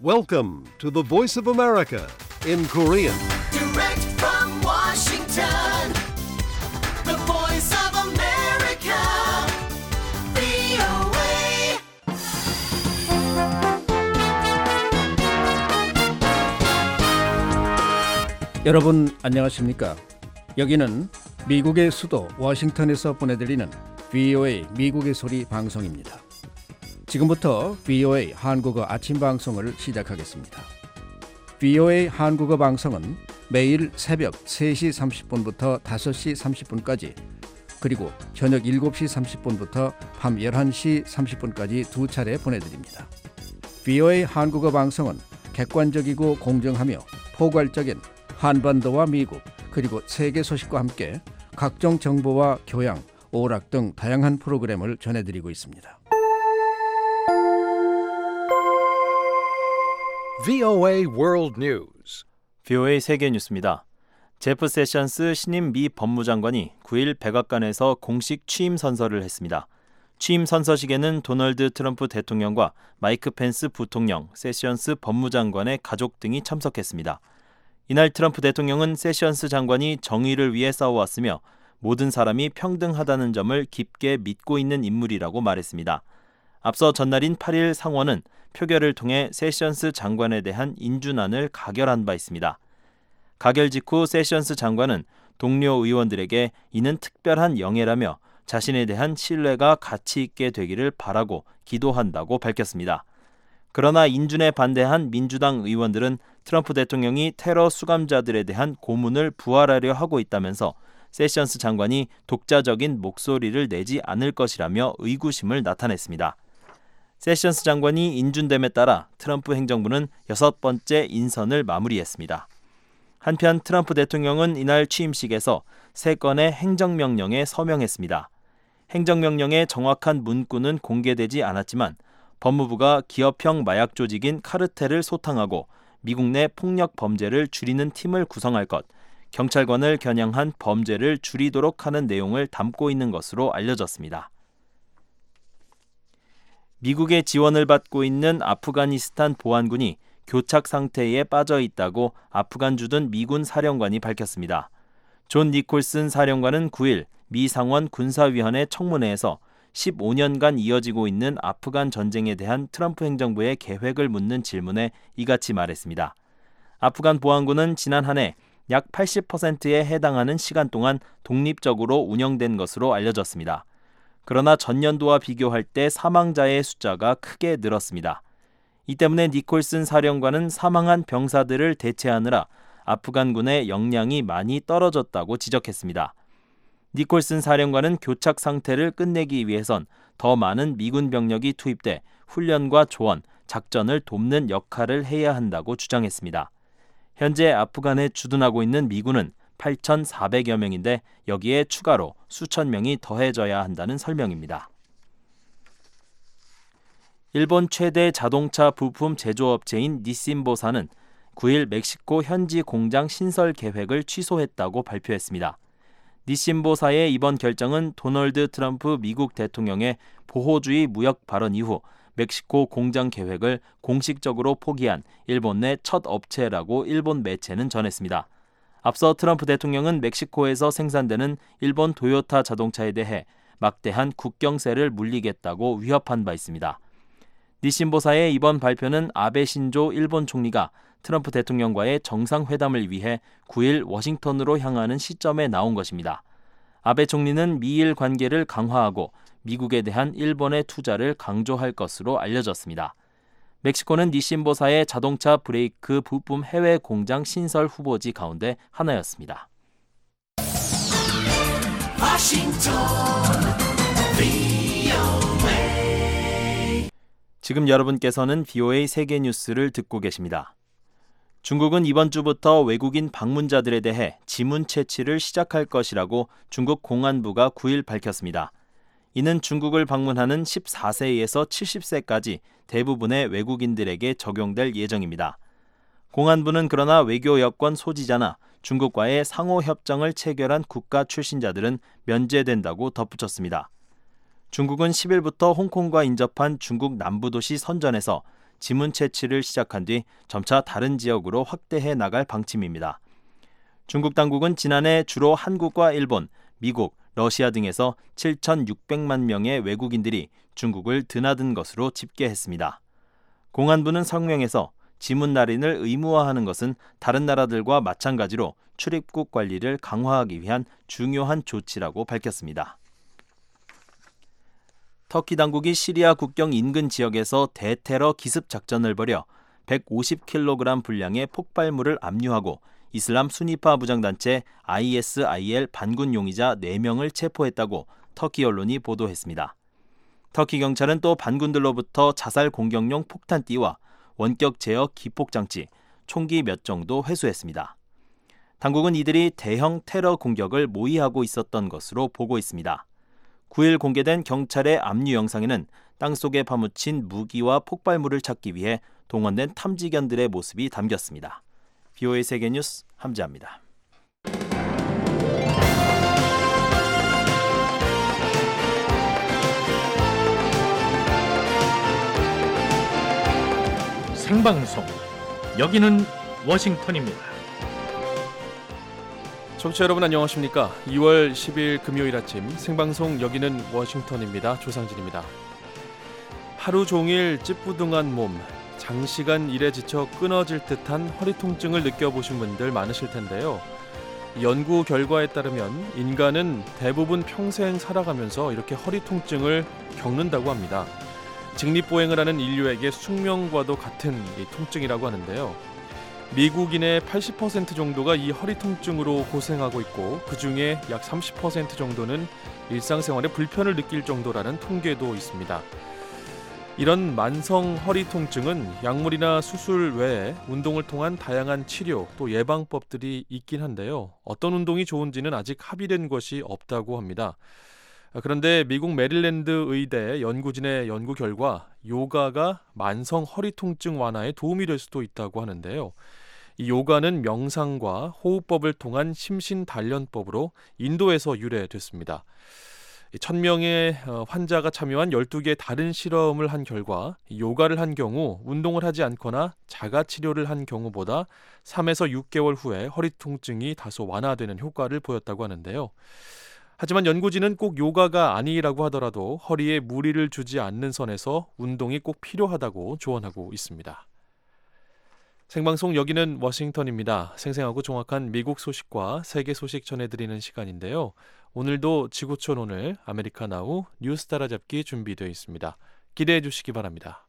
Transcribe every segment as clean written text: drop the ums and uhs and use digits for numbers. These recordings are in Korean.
Welcome to the Voice of America in Korean. Direct from Washington, the voice of America, VOA. 여러분 안녕하십니까? 여기는 미국의 수도 워싱턴에서 보내드리는 VOA 미국의 소리 방송입니다. 지금부터 VOA 한국어 아침 방송을 시작하겠습니다. VOA 한국어 방송은 매일 새벽 3시 30분부터 5시 30분까지 그리고 저녁 7시 30분부터 밤 11시 30분까지 두 차례 보내드립니다. VOA 한국어 방송은 객관적이고 공정하며 포괄적인 한반도와 미국 그리고 세계 소식과 함께 각종 정보와 교양, 오락 등 다양한 프로그램을 전해드리고 있습니다. VOA World News. VOA 세계 뉴스입니다. 제프 세션스 신임 미 법무장관이 9일 백악관에서 공식 취임 선서를 했습니다. 취임 선서식에는 도널드 트럼프 대통령과 마이크 펜스 부통령, 세션스 법무장관의 가족 등이 참석했습니다. 이날 트럼프 대통령은 세션스 장관이 정의를 위해 싸워왔으며 모든 사람이 평등하다는 점을 깊게 믿고 있는 인물이라고 말했습니다. 앞서 전날인 8일 상원은 표결을 통해 세션스 장관에 대한 인준안을 가결한 바 있습니다. 가결 직후 세션스 장관은 동료 의원들에게 이는 특별한 영예라며 자신에 대한 신뢰가 가치 있게 되기를 바라고 기도한다고 밝혔습니다. 그러나 인준에 반대한 민주당 의원들은 트럼프 대통령이 테러 수감자들에 대한 고문을 부활하려 하고 있다면서 세션스 장관이 독자적인 목소리를 내지 않을 것이라며 의구심을 나타냈습니다. 세션스 장관이 인준됨에 따라 트럼프 행정부는 6번째 인선을 마무리했습니다. 한편 트럼프 대통령은 이날 취임식에서 3건의 행정명령에 서명했습니다. 행정명령의 정확한 문구는 공개되지 않았지만 법무부가 기업형 마약 조직인 카르텔을 소탕하고 미국 내 폭력 범죄를 줄이는 팀을 구성할 것, 경찰관을 겨냥한 범죄를 줄이도록 하는 내용을 담고 있는 것으로 알려졌습니다. 미국의 지원을 받고 있는 아프가니스탄 보안군이 교착 상태에 빠져 있다고 아프간 주둔 미군 사령관이 밝혔습니다. 존 니콜슨 사령관은 9일 미 상원 군사위원회 청문회에서 15년간 이어지고 있는 아프간 전쟁에 대한 트럼프 행정부의 계획을 묻는 질문에 이같이 말했습니다. 아프간 보안군은 지난 한 해 약 80%에 해당하는 시간 동안 독립적으로 운영된 것으로 알려졌습니다. 그러나 전년도와 비교할 때 사망자의 숫자가 크게 늘었습니다. 이 때문에 니콜슨 사령관은 사망한 병사들을 대체하느라 아프간군의 역량이 많이 떨어졌다고 지적했습니다. 니콜슨 사령관은 교착 상태를 끝내기 위해선 더 많은 미군 병력이 투입돼 훈련과 조언, 작전을 돕는 역할을 해야 한다고 주장했습니다. 현재 아프간에 주둔하고 있는 미군은 8,400여 명인데 여기에 추가로 수천 명이 더해져야 한다는 설명입니다. 일본 최대 자동차 부품 제조업체인 니신보사는 9일 멕시코 현지 공장 신설 계획을 취소했다고 발표했습니다. 니신보사의 이번 결정은 도널드 트럼프 미국 대통령의 보호주의 무역 발언 이후 멕시코 공장 계획을 공식적으로 포기한 일본 내 첫 업체라고 일본 매체는 전했습니다. 앞서 트럼프 대통령은 멕시코에서 생산되는 일본 도요타 자동차에 대해 막대한 국경세를 물리겠다고 위협한 바 있습니다. 니신보사의 이번 발표는 아베 신조 일본 총리가 트럼프 대통령과의 정상회담을 위해 9일 워싱턴으로 향하는 시점에 나온 것입니다. 아베 총리는 미일 관계를 강화하고 미국에 대한 일본의 투자를 강조할 것으로 알려졌습니다. 멕시코는 니신보사의 자동차 브레이크 부품 해외 공장 신설 후보지 가운데 하나였습니다. 지금 여러분께서는 VOA 세계 뉴스를 듣고 계십니다. 중국은 이번 주부터 외국인 방문자들에 대해 지문 채취를 시작할 것이라고 중국 공안부가 9일 밝혔습니다. 이는 중국을 방문하는 14세에서 70세까지 대부분의 외국인들에게 적용될 예정입니다. 공안부는 그러나 외교 여권 소지자나 중국과의 상호협정을 체결한 국가 출신자들은 면제된다고 덧붙였습니다. 중국은 10일부터 홍콩과 인접한 중국 남부도시 선전에서 지문 채취를 시작한 뒤 점차 다른 지역으로 확대해 나갈 방침입니다. 중국 당국은 지난해 주로 한국과 일본, 미국, 러시아 등에서 7,600만 명의 외국인들이 중국을 드나든 것으로 집계했습니다. 공안부는 성명에서 지문 날인을 의무화하는 것은 다른 나라들과 마찬가지로 출입국 관리를 강화하기 위한 중요한 조치라고 밝혔습니다. 터키 당국이 시리아 국경 인근 지역에서 대테러 기습 작전을 벌여 150kg 분량의 폭발물을 압류하고 이슬람 순위파 무장단체 ISIL 반군 용의자 4명을 체포했다고 터키 언론이 보도했습니다. 터키 경찰은 또 반군들로부터 자살 공격용 폭탄띠와 원격 제어 기폭장치, 총기 몇 정도 회수했습니다. 당국은 이들이 대형 테러 공격을 모의하고 있었던 것으로 보고 있습니다. 9일 공개된 경찰의 압류 영상에는 땅속에 파묻힌 무기와 폭발물을 찾기 위해 동원된 탐지견들의 모습이 담겼습니다. VOA 세계뉴스 함지아입니다. 생방송 여기는 워싱턴입니다. 청취자 여러분 안녕하십니까? 2월 10일 금요일 아침 생방송 여기는 워싱턴입니다. 조상진입니다. 하루 종일 찌뿌둥한 몸, 장시간 일에 지쳐 끊어질 듯한 허리 통증을 느껴보신 분들 많으실 텐데요. 연구 결과에 따르면 인간은 대부분 평생 살아가면서 이렇게 허리 통증을 겪는다고 합니다. 직립보행을 하는 인류에게 숙명과도 같은 이 통증이라고 하는데요. 미국인의 80% 정도가 이 허리 통증으로 고생하고 있고 그중에 약 30% 정도는 일상생활에 불편을 느낄 정도라는 통계도 있습니다. 이런 만성 허리 통증은 약물이나 수술 외에 운동을 통한 다양한 치료 또 예방법들이 있긴 한데요. 어떤 운동이 좋은지는 아직 합의된 것이 없다고 합니다. 그런데 미국 메릴랜드 의대 연구진의 연구 결과 요가가 만성 허리 통증 완화에 도움이 될 수도 있다고 하는데요. 이 요가는 명상과 호흡법을 통한 심신 단련법으로 인도에서 유래됐습니다. 1,000명의 환자가 참여한 12개의 다른 실험을 한 결과 요가를 한 경우 운동을 하지 않거나 자가치료를 한 경우보다 3에서 6개월 후에 허리 통증이 다소 완화되는 효과를 보였다고 하는데요. 하지만 연구진은 꼭 요가가 아니라고 하더라도 허리에 무리를 주지 않는 선에서 운동이 꼭 필요하다고 조언하고 있습니다. 생방송 여기는 워싱턴입니다. 생생하고 정확한 미국 소식과 세계 소식 전해드리는 시간인데요. 오늘도 지구촌 오늘 아메리카 나우 뉴스 따라잡기 준비되어 있습니다. 기대해 주시기 바랍니다.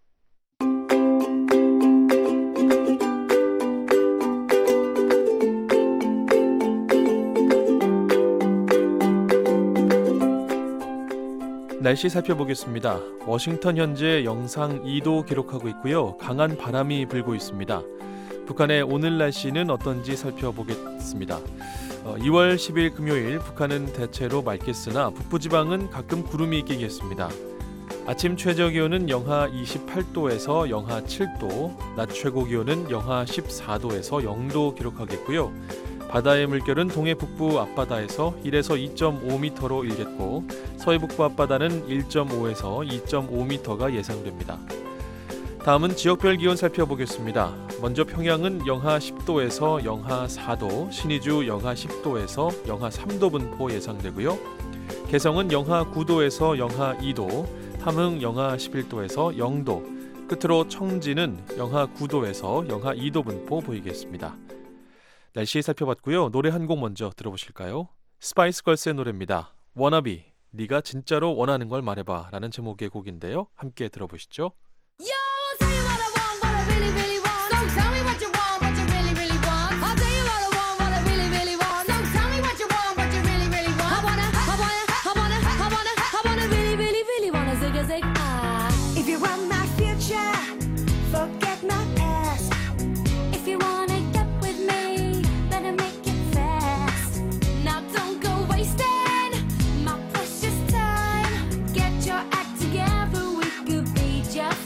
날씨 살펴보겠습니다. 워싱턴 현재 영상 2도 기록하고 있고요. 강한 바람이 불고 있습니다. 북한의 오늘 날씨는 어떤지 살펴보겠습니다. 2월 10일 금요일 북한은 대체로 맑겠으나 북부지방은 가끔 구름이 끼겠습니다. 아침 최저기온은 영하 28도에서 영하 7도, 낮 최고기온은 영하 14도에서 0도 기록하겠고요. 바다의 물결은 동해 북부 앞바다에서 1에서 2.5m로 일겠고 서해 북부 앞바다는 1.5에서 2.5m가 예상됩니다. 다음은 지역별 기온 살펴보겠습니다. 먼저 평양은 영하 10도에서 영하 4도, 신의주 영하 10도에서 영하 3도 분포 예상되고요. 개성은 영하 9도에서 영하 2도, 함흥 영하 11도에서 0도, 끝으로 청진은 영하 9도에서 영하 2도 분포 보이겠습니다. 날씨 살펴봤고요. 노래 한 곡 먼저 들어보실까요? 스파이스 걸스의 노래입니다. 워너비, 네가 진짜로 원하는 걸 말해봐 라는 제목의 곡인데요. 함께 들어보시죠. Just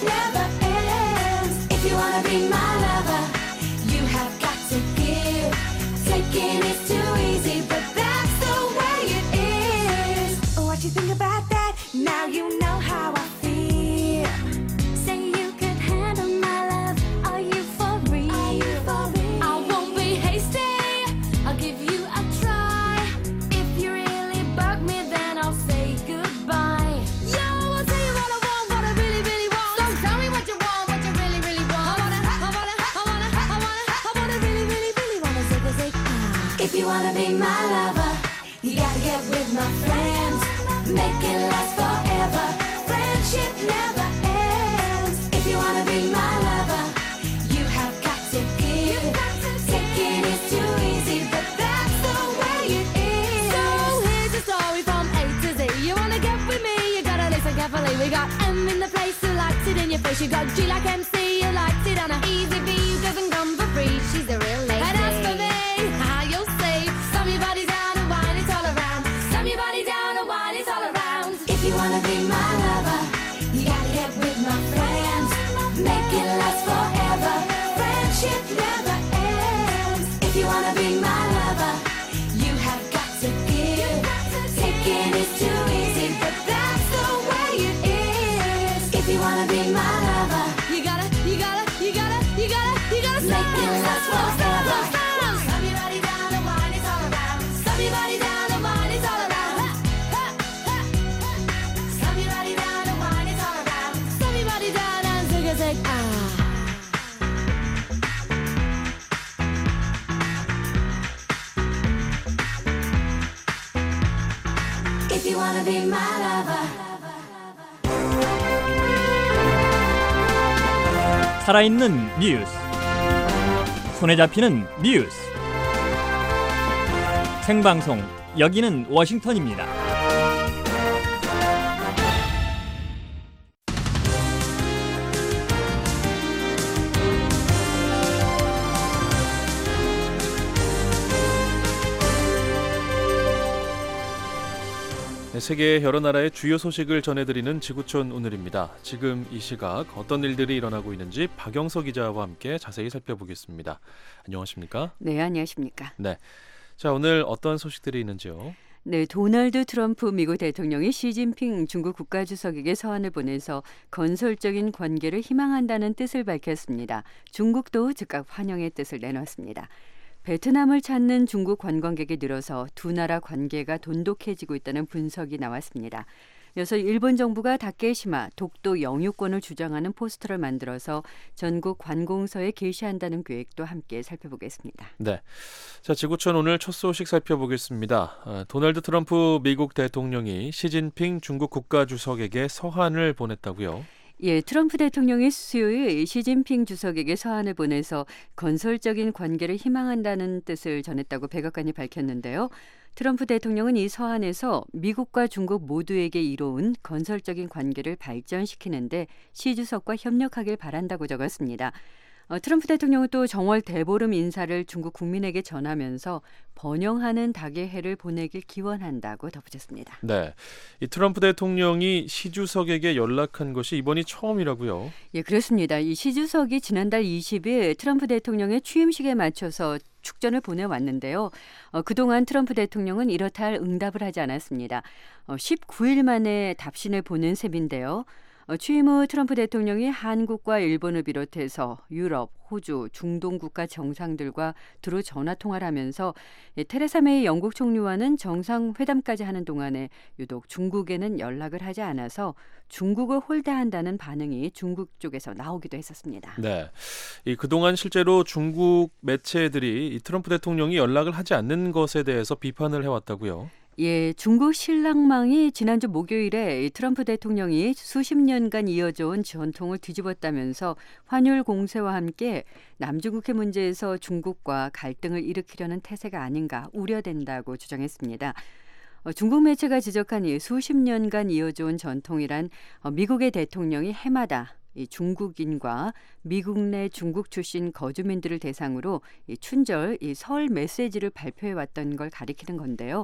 never ends. If you wanna be my lover, you have got to give. Taking is too easy, but that's the way it is. What you think about that? Now you know how I feel. Say you could handle my love. Are you for real? I won't be hasty. I'll give you a try. If you really bug me, then I'll say goodbye. Yo, I'll tell you what I want, what I really, really want. So tell me what you want, what you really, really want. I wanna really, really, really wanna say, if you wanna be my lover, you gotta get with my friends. Make it last forever. Friendship never ends. If you wanna be my lover, you have got to give. Taking is too easy, but that's the way it is. So here's the story from A to Z. You wanna get with me, you gotta listen carefully. We got M in the place who likes it in your face. You got G like MC, who likes it on a easy B, who doesn't come for free. She's the real lady. And as for me, how you'll say, slam your body down and wine it all around. Slam your body down and wine it all around. If you wanna be my lover, you gotta get with my friends. Make it last forever. Friendship never ends. If you wanna be my lover, you have got to give. Taking is too easy, but that's the way it is. If you wanna be my lover, you gotta make it last forever. Slam your body down and wine it all around. Slam your body down and wine it all around. Slam your body down and wine it all around. Slam your body down and zig ah. If you wanna be my lover. 살아있는 뉴스, 손에 잡히는 뉴스, 생방송 여기는 워싱턴입니다. 세계 여러 나라의 주요 소식을 전해드리는 지구촌 오늘입니다. 지금 이 시각 어떤 일들이 일어나고 있는지 박영서 기자와 함께 자세히 살펴보겠습니다. 안녕하십니까? 네, 안녕하십니까? 네, 자 오늘 어떤 소식들이 있는지요? 네, 도널드 트럼프 미국 대통령이 시진핑 중국 국가주석에게 서한을 보내서 건설적인 관계를 희망한다는 뜻을 밝혔습니다. 중국도 즉각 환영의 뜻을 내놨습니다. 베트남을 찾는 중국 관광객이 늘어서 두 나라 관계가 돈독해지고 있다는 분석이 나왔습니다. 이어서 일본 정부가 다케시마 독도 영유권을 주장하는 포스터를 만들어서 전국 관공서에 게시한다는 계획도 함께 살펴보겠습니다. 네, 자 지구촌 오늘 첫 소식 살펴보겠습니다. 도널드 트럼프 미국 대통령이 시진핑 중국 국가주석에게 서한을 보냈다고요? 예, 트럼프 대통령이 수요일 시진핑 주석에게 서한을 보내서 건설적인 관계를 희망한다는 뜻을 전했다고 백악관이 밝혔는데요. 트럼프 대통령은 이 서한에서 미국과 중국 모두에게 이로운 건설적인 관계를 발전시키는데 시 주석과 협력하길 바란다고 적었습니다. 트럼프 대통령은 또 정월 대보름 인사를 중국 국민에게 전하면서 번영하는 닭의 해를 보내길 기원한다고 덧붙였습니다. 네, 이 트럼프 대통령이 시 주석에게 연락한 것이 이번이 처음이라고요? 예, 그렇습니다. 이 시 주석이 지난달 20일 트럼프 대통령의 취임식에 맞춰서 축전을 보내왔는데요. 그동안 트럼프 대통령은 이렇다 할 응답을 하지 않았습니다. 19일 만에 답신을 보낸 셈인데요. 취임 후 트럼프 대통령이 한국과 일본을 비롯해서 유럽, 호주, 중동 국가 정상들과 두루 전화 통화를 하면서 테레사 메이 영국 총리와는 정상회담까지 하는 동안에 유독 중국에는 연락을 하지 않아서 중국을 홀대한다는 반응이 중국 쪽에서 나오기도 했었습니다. 네, 그동안 실제로 중국 매체들이 이 트럼프 대통령이 연락을 하지 않는 것에 대해서 비판을 해왔다고요? 예, 중국 신랑망이 지난주 목요일에 트럼프 대통령이 수십 년간 이어져온 전통을 뒤집었다면서 환율 공세와 함께 남중국해 문제에서 중국과 갈등을 일으키려는 태세가 아닌가 우려된다고 주장했습니다. 중국 매체가 지적한 이 수십 년간 이어져온 전통이란 미국의 대통령이 해마다 이 중국인과 미국 내 중국 출신 거주민들을 대상으로 이 춘절 이 설 메시지를 발표해왔던 걸 가리키는 건데요.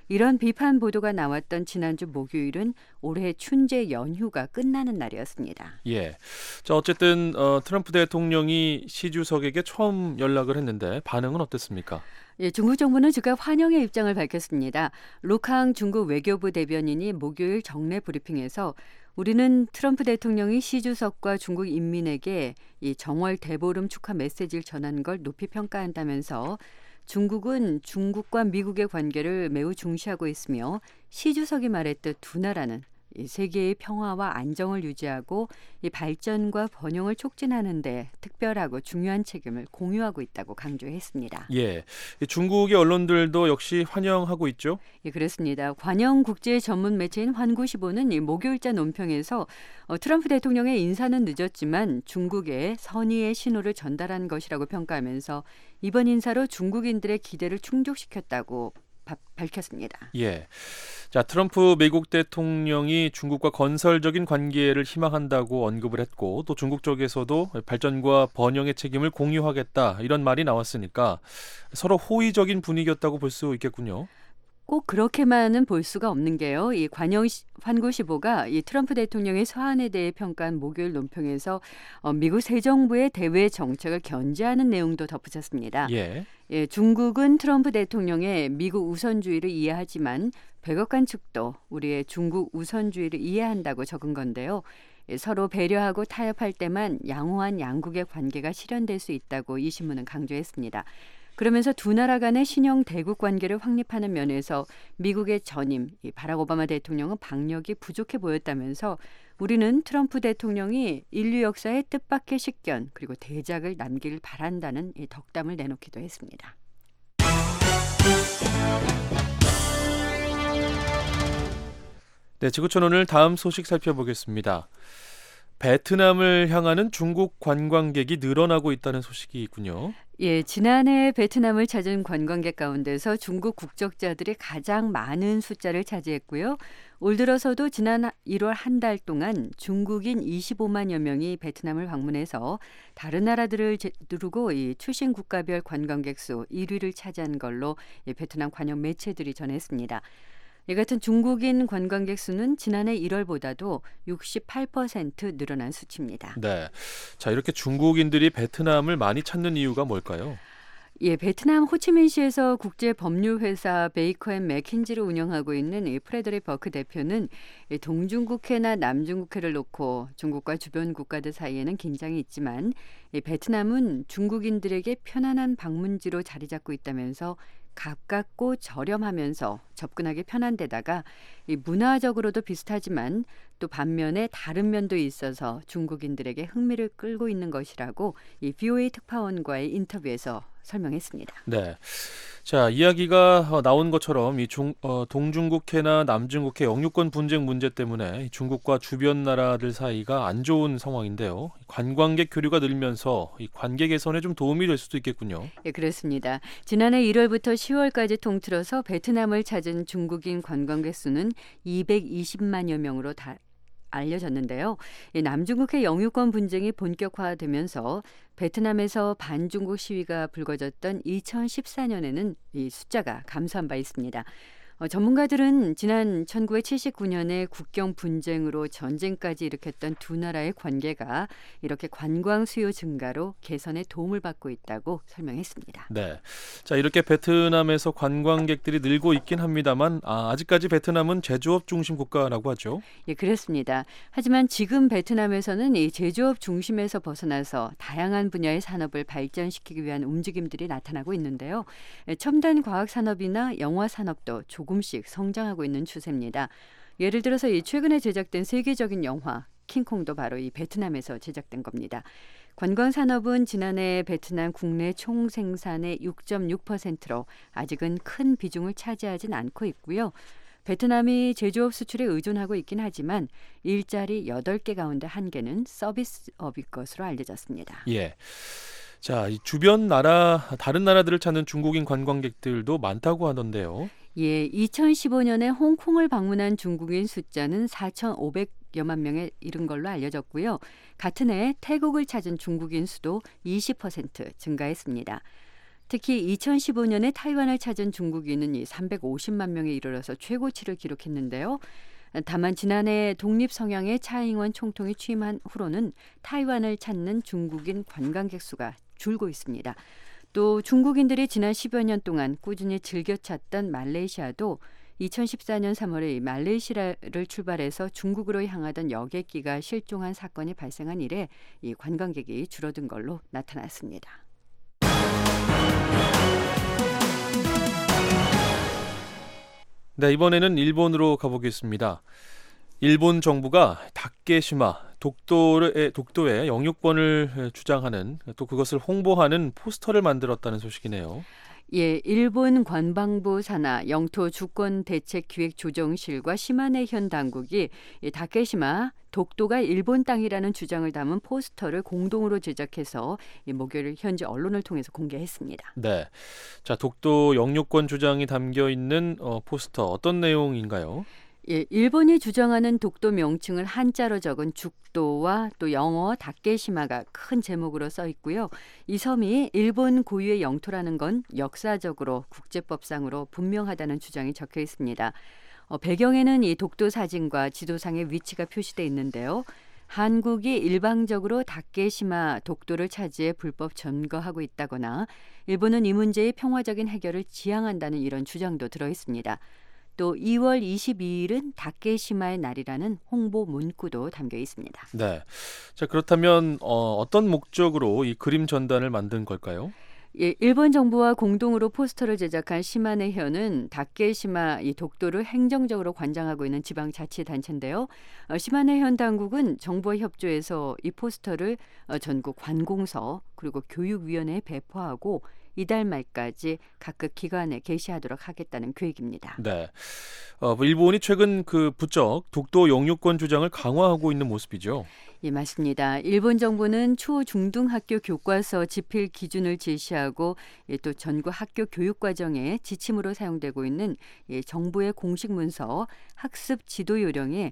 이런 비판 보도가 나왔던 지난주 목요일은 올해 춘제 연휴가 끝나는 날이었습니다. 예. 자, 어쨌든 트럼프 대통령이 시 주석에게 처음 연락을 했는데 반응은 어땠습니까? 예, 중국 정부는 즉각 환영의 입장을 밝혔습니다. 루캉 중국 외교부 대변인이 목요일 정례 브리핑에서 우리는 트럼프 대통령이 시 주석과 중국 인민에게 이 정월 대보름 축하 메시지를 전한 걸 높이 평가한다면서 중국은 중국과 미국의 관계를 매우 중시하고 있으며 시 주석이 말했듯 두 나라는 이 세계의 평화와 안정을 유지하고 이 발전과 번영을 촉진하는 데 특별하고 중요한 책임을 공유하고 있다고 강조했습니다. 예, 중국의 언론들도 역시 환영하고 있죠? 예, 그렇습니다. 관영 국제 전문 매체인 환구시보는 이 목요일자 논평에서 트럼프 대통령의 인사는 늦었지만 중국에 선의의 신호를 전달한 것이라고 평가하면서 이번 인사로 중국인들의 기대를 충족시켰다고 밝혔습니다. 예. 자, 트럼프 미국 대통령이 중국과 건설적인 관계를 희망한다고 언급을 했고 또 중국 쪽에서도 발전과 번영의 책임을 공유하겠다 이런 말이 나왔으니까 서로 호의적인 분위기였다고 볼 수 있겠군요. 꼭 그렇게만은 볼 수가 없는 게요. 이 관영 환구시보가 이 트럼프 대통령의 서한에 대해 평가한 목요일 논평에서 미국 새 정부의 대외 정책을 견제하는 내용도 덧붙였습니다. 예. 예, 중국은 트럼프 대통령의 미국 우선주의를 이해하지만 백악관 측도 우리의 중국 우선주의를 이해한다고 적은 건데요. 예, 서로 배려하고 타협할 때만 양호한 양국의 관계가 실현될 수 있다고 이 신문은 강조했습니다. 그러면서 두 나라 간의 신형 대국 관계를 확립하는 면에서 미국의 전임 바락 오바마 대통령은 박력이 부족해 보였다면서 우리는 트럼프 대통령이 인류 역사의 뜻밖의 식견 그리고 대작을 남기를 바란다는 이 덕담을 내놓기도 했습니다. 네, 지구촌 오늘 다음 소식 살펴보겠습니다. 베트남을 향하는 중국 관광객이 늘어나고 있다는 소식이 있군요. 예, 지난해 베트남을 찾은 관광객 가운데서 중국 국적자들이 가장 많은 숫자를 차지했고요. 올 들어서도 지난 1월 한 달 동안 중국인 25만여 명이 베트남을 방문해서 다른 나라들을 두르고 이 출신 국가별 관광객 수 1위를 차지한 걸로 베트남 관영 매체들이 전했습니다. 이 같은 중국인 관광객 수는 지난해 1월보다도 68% 늘어난 수치입니다. 네, 자 이렇게 중국인들이 베트남을 많이 찾는 이유가 뭘까요? 예, 베트남 호치민시에서 국제 법률 회사 베이커 앤 맥킨지를 운영하고 있는 이 프레드릭 버크 대표는 동중국해나 남중국해를 놓고 중국과 주변 국가들 사이에는 긴장이 있지만 베트남은 중국인들에게 편안한 방문지로 자리 잡고 있다면서 가깝고 저렴하면서 접근하기 편한 데다가 이 문화적으로도 비슷하지만 또 반면에 다른 면도 있어서 중국인들에게 흥미를 끌고 있는 것이라고 이 VOA 특파원과의 인터뷰에서 설명했습니다. 네, 자 이야기가 나온 것처럼 이 동중국해나 남중국해 영유권 분쟁 문제 때문에 중국과 주변 나라들 사이가 안 좋은 상황인데요. 관광객 교류가 늘면서 이 관계 개선에 좀 도움이 될 수도 있겠군요. 예, 그렇습니다. 지난해 1월부터 10월까지 통틀어서 베트남을 찾은 중국인 관광객 수는 220만여 명으로 알려졌는데요. 남중국해 영유권 분쟁이 본격화되면서 베트남에서 반중국 시위가 불거졌던 2014년에는 이 숫자가 감소한 바 있습니다. 전문가들은 지난 1979년에 국경 분쟁으로 전쟁까지 일으켰던 두 나라의 관계가 이렇게 관광 수요 증가로 개선에 도움을 받고 있다고 설명했습니다. 네, 자 이렇게 베트남에서 관광객들이 늘고 있긴 합니다만 아직까지 베트남은 제조업 중심 국가라고 하죠. 예, 그렇습니다. 하지만 지금 베트남에서는 이 제조업 중심에서 벗어나서 다양한 분야의 산업을 발전시키기 위한 움직임들이 나타나고 있는데요. 첨단 과학 산업이나 영화 산업도 조금씩 성장하고 있는 추세입니다. 예를 들어서 이 최근에 제작된 세계적인 영화 킹콩도 바로 이 베트남에서 제작된 겁니다. 관광 산업은 지난해 베트남 국내 총 생산의 6.6%로 아직은 큰 비중을 차지하진 않고 있고요. 베트남이 제조업 수출에 의존하고 있긴 하지만 일자리 8개 가운데 1개는 서비스업일 것으로 알려졌습니다. 예. 자, 이 주변 나라 다른 나라들을 찾는 중국인 관광객들도 많다고 하던데요. 예, 2015년에 홍콩을 방문한 중국인 숫자는 4,500여만 명에 이른 걸로 알려졌고요. 같은 해 태국을 찾은 중국인 수도 20% 증가했습니다. 특히 2015년에 타이완을 찾은 중국인은 350만 명에 이르러서 최고치를 기록했는데요. 다만 지난해 독립 성향의 차잉원 총통이 취임한 후로는 타이완을 찾는 중국인 관광객 수가 줄고 있습니다. 또 중국인들이 지난 10여 년 동안 꾸준히 즐겨 찾던 말레이시아도 2014년 3월에 말레이시아를 출발해서 중국으로 향하던 여객기가 실종한 사건이 발생한 이래 이 관광객이 줄어든 걸로 나타났습니다. 네, 이번에는 일본으로 가보겠습니다. 일본 정부가 다케시마 독도의 영유권을 주장하는 또 그것을 홍보하는 포스터를 만들었다는 소식이네요. 예, 일본 관방부 산하 영토 주권 대책 기획 조정실과 시마네 현 당국이 다케시마 독도가 일본 땅이라는 주장을 담은 포스터를 공동으로 제작해서 목요일 현지 언론을 통해서 공개했습니다. 네, 자 독도 영유권 주장이 담겨 있는 포스터 어떤 내용인가요? 예, 일본이 주장하는 독도 명칭을 한자로 적은 죽도와 또 영어 다케시마가 큰 제목으로 써 있고요. 이 섬이 일본 고유의 영토라는 건 역사적으로 국제법상으로 분명하다는 주장이 적혀 있습니다. 배경에는 이 독도 사진과 지도상의 위치가 표시돼 있는데요. 한국이 일방적으로 다케시마 독도를 차지해 불법 점거하고 있다거나 일본은 이 문제의 평화적인 해결을 지향한다는 이런 주장도 들어 있습니다. 또 2월 22일은 다케시마의 날이라는 홍보 문구도 담겨 있습니다. 네, 자 그렇다면 어떤 목적으로 이 그림 전단을 만든 걸까요? 예, 일본 정부와 공동으로 포스터를 제작한 시마네 현은 다케시마 이 독도를 행정적으로 관장하고 있는 지방자치단체인데요. 시마네 현 당국은 정부와 협조해서 이 포스터를 전국 관공서 그리고 교육위원회에 배포하고 이달 말까지 각급 기관에 게시하도록 하겠다는 계획입니다. 네, 일본이 최근 부쩍 독도 영유권 주장을 강화하고 있는 모습이죠. 예, 맞습니다. 일본 정부는 초중등학교 교과서 집필 기준을 제시하고 또 전국 학교 교육 과정에 지침으로 사용되고 있는 정부의 공식 문서 학습 지도 요령에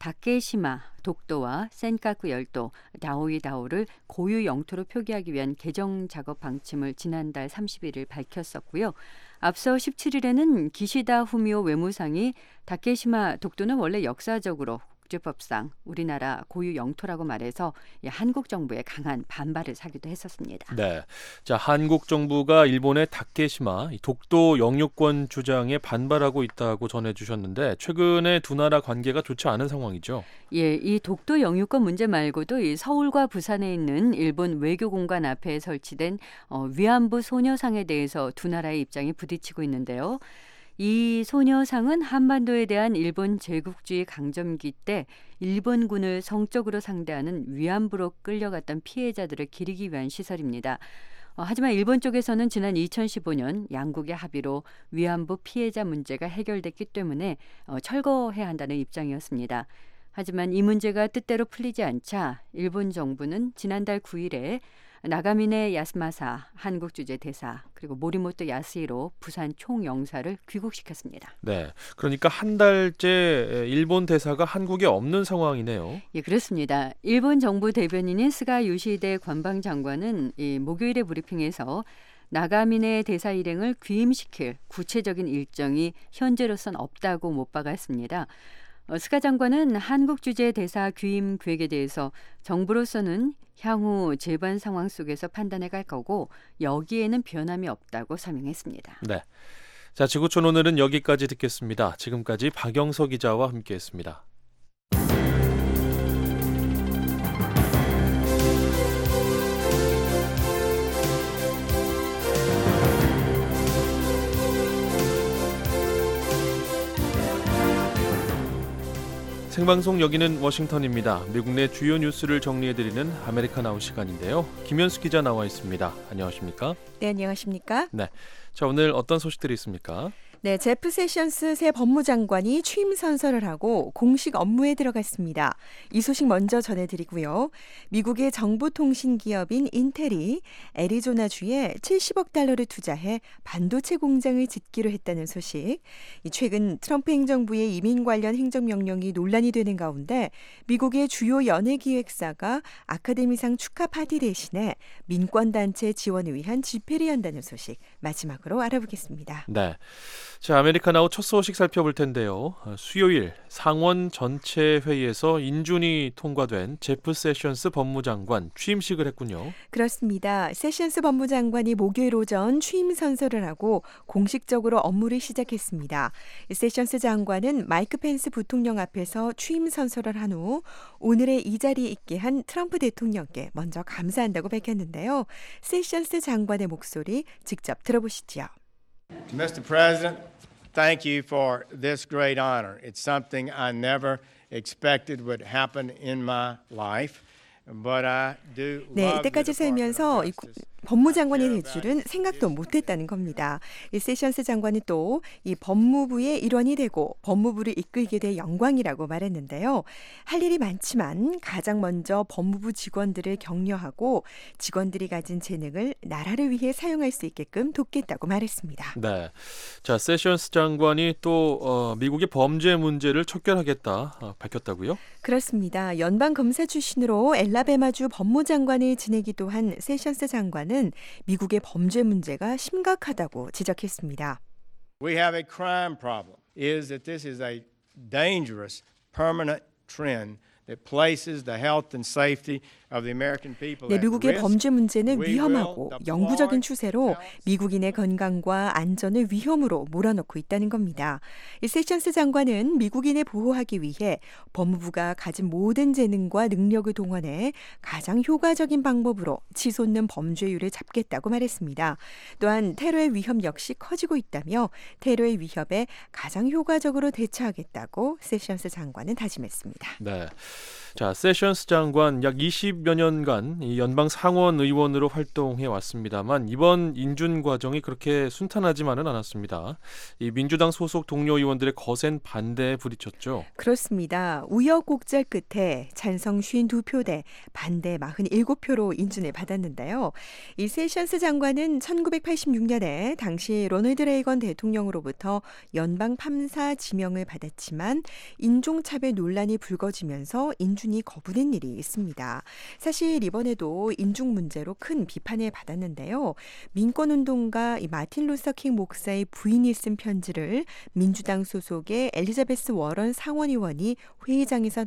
다케시마 독도와 센카쿠 열도, 다오이다오를 고유 영토로 표기하기 위한 개정 작업 방침을 지난달 31일 밝혔었고요. 앞서 17일에는 기시다 후미오 외무상이 다케시마 독도는 원래 역사적으로 국제법상 우리나라 고유 영토라고 말해서 한국 정부에 강한 반발을 사기도 했었습니다. 네, 자 한국 정부가 일본의 다케시마 독도 영유권 주장에 반발하고 있다고 전해주셨는데 최근에 두 나라 관계가 좋지 않은 상황이죠. 예, 이 독도 영유권 문제 말고도 이 서울과 부산에 있는 일본 외교공관 앞에 설치된 위안부 소녀상에 대해서 두 나라의 입장이 부딪히고 있는데요. 이 소녀상은 한반도에 대한 일본 제국주의 강점기 때 일본군을 성적으로 상대하는 위안부로 끌려갔던 피해자들을 기리기 위한 시설입니다. 하지만 일본 쪽에서는 지난 2015년 양국의 합의로 위안부 피해자 문제가 해결됐기 때문에 철거해야 한다는 입장이었습니다. 하지만 이 문제가 뜻대로 풀리지 않자 일본 정부는 지난달 9일에 나가미네 야스마사 한국 주재 대사 그리고 모리모토 야스히로 부산 총영사를 귀국시켰습니다. 네, 그러니까 한 달째 일본 대사가 한국에 없는 상황이네요. 예, 그렇습니다. 일본 정부 대변인인 스가 요시히데 관방장관은 목요일의 브리핑에서 나가미네 대사 일행을 귀임시킬 구체적인 일정이 현재로선 없다고 못 박았습니다. 스가 장관은 한국 주재 대사 귀임 계획에 대해서 정부로서는 향후 재반 상황 속에서 판단해 갈 거고 여기에는 변함이 없다고 설명했습니다. 네, 자 지구촌 오늘은 여기까지 듣겠습니다. 지금까지 박영서 기자와 함께했습니다. 생방송 여기는 워싱턴입니다. 미국 내 주요 뉴스를 정리해드리는 아메리카나우 시간인데요. 김현수 기자 나와 있습니다. 안녕하십니까? 네, 안녕하십니까? 네, 자 오늘 어떤 소식들이 있습니까? 네, 제프 세션스 새 법무장관이 취임 선서를 하고 공식 업무에 들어갔습니다. 이 소식 먼저 전해드리고요. 미국의 정보통신 기업인 인텔이 애리조나주에 70억 달러를 투자해 반도체 공장을 짓기로 했다는 소식. 최근 트럼프 행정부의 이민 관련 행정명령이 논란이 되는 가운데 미국의 주요 연예기획사가 아카데미상 축하 파티 대신에 민권단체 지원을 위한 집회를 연다는 소식 마지막으로 알아보겠습니다. 네. 자, 아메리카나우 첫 소식 살펴볼 텐데요. 수요일 상원 전체 회의에서 인준이 통과된 제프 세션스 법무장관 취임식을 했군요. 그렇습니다. 세션스 법무장관이 목요일 오전 취임 선서를 하고 공식적으로 업무를 시작했습니다. 세션스 장관은 마이크 펜스 부통령 앞에서 취임 선서를 한 후 오늘의 이 자리에 있게 한 트럼프 대통령께 먼저 감사한다고 밝혔는데요. 세션스 장관의 목소리 직접 들어보시죠. Mr. President, thank you for this great honor. It's something I never expected would happen in my life. But I do 네, 이때까지 살면서 법무장관이 될 줄은 생각도 못했다는 겁니다. 이 세션스 장관은 또 이 법무부의 일원이 되고 법무부를 이끌게 돼 영광이라고 말했는데요. 할 일이 많지만 가장 먼저 법무부 직원들을 격려하고 직원들이 가진 재능을 나라를 위해 사용할 수 있게끔 돕겠다고 말했습니다. 네, 자 세션스 장관이 또 미국의 범죄 문제를 척결하겠다 밝혔다고요? 그렇습니다. 연방 검사 출신으로 엘라베마주 법무장관을 지내기도 한 세션스 장관은 미국의 범죄 문제가 심각하다고 지적했습니다. We have a crime problem. Is that this is a dangerous permanent trend that places the health and safety of the American people 네, at 미국의 risk. 범죄 문제는 위험하고 영구적인 추세로 미국인의 건강과 안전을 위험으로 몰아넣고 있다는 겁니다. 이 세션스 장관은 미국인을 보호하기 위해 법무부가 가진 모든 재능과 능력을 동원해 가장 효과적인 방법으로 치솟는 범죄율을 잡겠다고 말했습니다. 또한 테러의 위험 역시 커지고 있다며 테러의 위협에 가장 효과적으로 대처하겠다고 세션스 장관은 다짐했습니다. 네. 자, 세션스 장관 약 20여 년간 이 연방 상원 의원으로 활동해 왔습니다만 이번 인준 과정이 그렇게 순탄하지만은 않았습니다. 이 민주당 소속 동료 의원들의 거센 반대에 부딪혔죠. 그렇습니다. 우여곡절 끝에 찬성 52표 대 반대 47표로 인준을 받았는데요. 이 세션스 장관은 1986년에 당시 로널드 레이건 대통령으로부터 연방 판사 지명을 받았지만 인종차별 논란이 불거지면서 인준이 거부된 일이 있습니다. 사실 이번에도 인종 문제로 큰 비판을 받았는데요. 민권운동가 마틴 루서 킹 목사의 부인이 쓴 편지를 민주당 소속의 엘리자베스 워런 상원의원이 회의장에서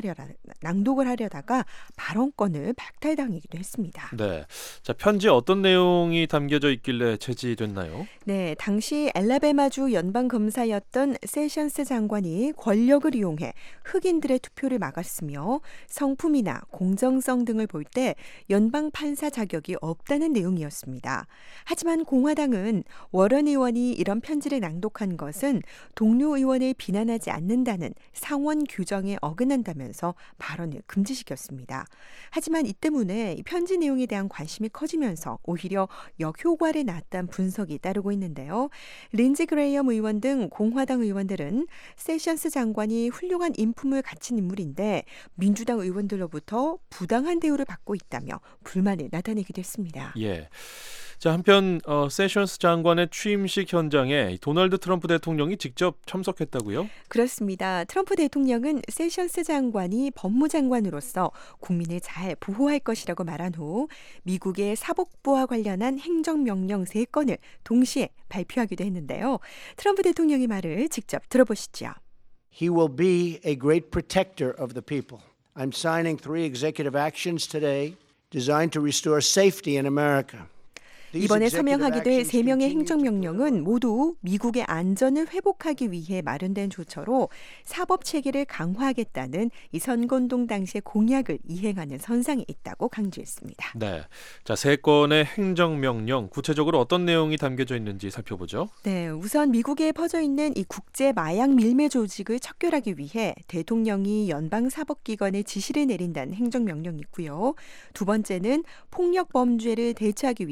낭독을 하려다가 발언권을 박탈당하기도 했습니다. 네, 자 편지에 어떤 내용이 담겨져 있길래 제지됐나요? 네, 당시 엘라베마주 연방 검사였던 세션스 장관이 권력을 이용해 흑인들의 투표를 막았으며 성품이나 공정성 등을 볼 때 연방 판사 자격이 없다는 내용이었습니다. 하지만 공화당은 워런 의원이 이런 편지를 낭독한 것은 동료 의원을 비난하지 않는다는 상원 규정에 어긋난다면서 발언을 금지시켰습니다. 하지만 이 때문에 편지 내용에 대한 관심이 커지면서 오히려 역효과를 낳았다는 분석이 따르고 있는데요. 린지 그레이엄 의원 등 공화당 의원들은 세션스 장관이 훌륭한 인품을 갖춘 인물인데 민주당 의원들로부터 부당한 대우를 받고 있다며 불만을 나타내기도 했습니다. 예. 자, 한편 세션스 장관의 취임식 현장에 도널드 트럼프 대통령이 직접 참석했다고요? 그렇습니다. 트럼프 대통령은 세션스 장관이 법무장관으로서 국민을 잘 보호할 것이라고 말한 후 미국의 사법부와 관련한 행정명령 3건을 동시에 발표하기도 했는데요. 트럼프 대통령의 말을 직접 들어보시죠. He will be a great protector of the people. I'm signing 3 executive actions today designed to restore safety in America. 이번에 서명하게 될 3명의 행정명령은 모두 미국의 안전을 회복하기 위해 마련된 조처로 사법체계를 강화하겠다는 이 선거운동 당시의 공약을 이행하는 선상에 있다고 강조했습니다. 네, 자 3건의 행정명령 구체적으로 어떤 내용이 담겨져 있는지 살펴보죠. 네, 우선 미국에 퍼져 있는 이 국제 마약 밀매 조직을 척결하기 위해 대통령이 연방사법기관에 지시를 내린다는 행정명령이 있고요. 두 번째는 폭력 범죄를 대처하기 위한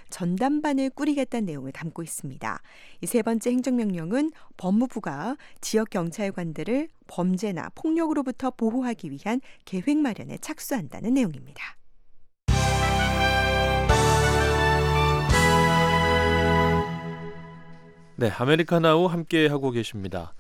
전담반을 꾸리겠다는 내용을 담고 있습니다. 이 세 번째 행정명령은 법무부가 지역 경찰관들을 범죄나 폭력으로부터 보호하기 위한 계획 마련에 착수한다는 내용입니다. 네, 아메리카나우 함께 하고 계십니다.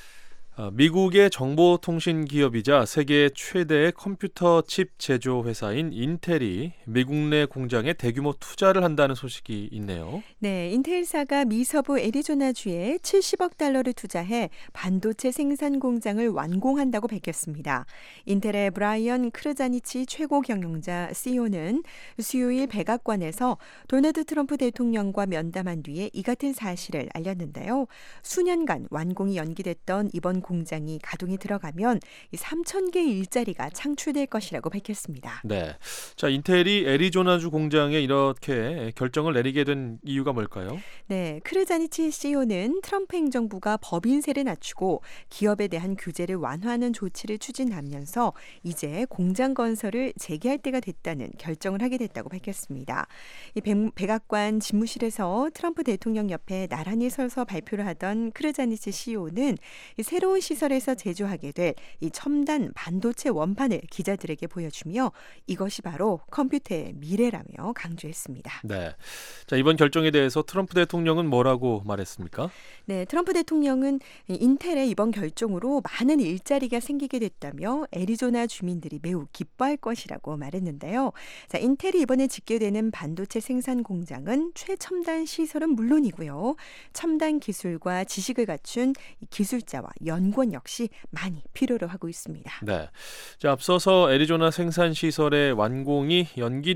미국의 정보통신 기업이자 세계 최대의 컴퓨터 칩 제조 회사인 인텔이 미국 내 공장에 대규모 투자를 한다는 소식이 있네요. 네, 인텔사가 미서부 애리조나주에 70억 달러를 투자해 반도체 생산 공장을 완공한다고 밝혔습니다. 인텔의 브라이언 크르자니치 최고 경영자 CEO는 수요일 백악관에서 도널드 트럼프 대통령과 면담한 뒤에 이 같은 사실을 알렸는데요. 수년간 완공이 연기됐던 이번 공장이 가동이 들어가면 3,000개 일자리가 창출될 것이라고 밝혔습니다. 네, 자 인텔이 애리조나주 공장에 이렇게 결정을 내리게 된 이유가 뭘까요? 네, 크르자니치 CEO는 트럼프 행정부가 법인세를 낮추고 기업에 대한 규제를 완화하는 조치를 추진하면서 이제 공장 건설을 재개할 때가 됐다는 결정을 하게 됐다고 밝혔습니다. 이 백악관 집무실에서 트럼프 대통령 옆에 나란히 서서 발표를 하던 크르자니치 CEO는 새로운 시설에서 제조하게 될 이 첨단 반도체 원판을 기자들에게 보여주며 이것이 바로 컴퓨터의 미래라며 강조했습니다. 네, 자 이번 결정에 대해서 트럼프 대통령은 뭐라고 말했습니까? 네, 트럼프 대통령은 인텔의 이번 결정으로 많은 일자리가 생기게 됐다며 애리조나 주민들이 매우 기뻐할 것이라고 말했는데요. 자, 인텔이 이번에 짓게 되는 반도체 생산 공장은 최첨단 시설은 물론이고요. 첨단 기술과 지식을 갖춘 기술자와 연구원 역시 많이 필요로 하고 있습니다. 네, 자, 앞서서 애리조나 생산 시설의 완공이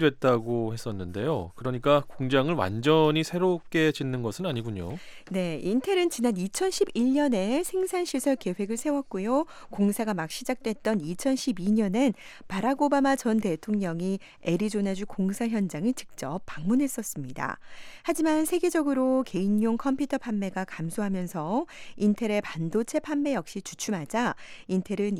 연기됐다고 했었는데요. 그러니까 공장을 완전히 새롭게 짓는 것은 아니군요. 네, 인텔은 지난 2011년에 생산 시설 계획을 세웠고요. 공사가 막 시작됐던 2012년엔 바락 오바마 전 대통령이 애리조나주 공사 현장을 직접 방문했었습니다. 하지만 세계적으로 개인용 컴퓨터 판매가 감소하면서 인텔의 반도체 판매 역시 주춤하자 인텔은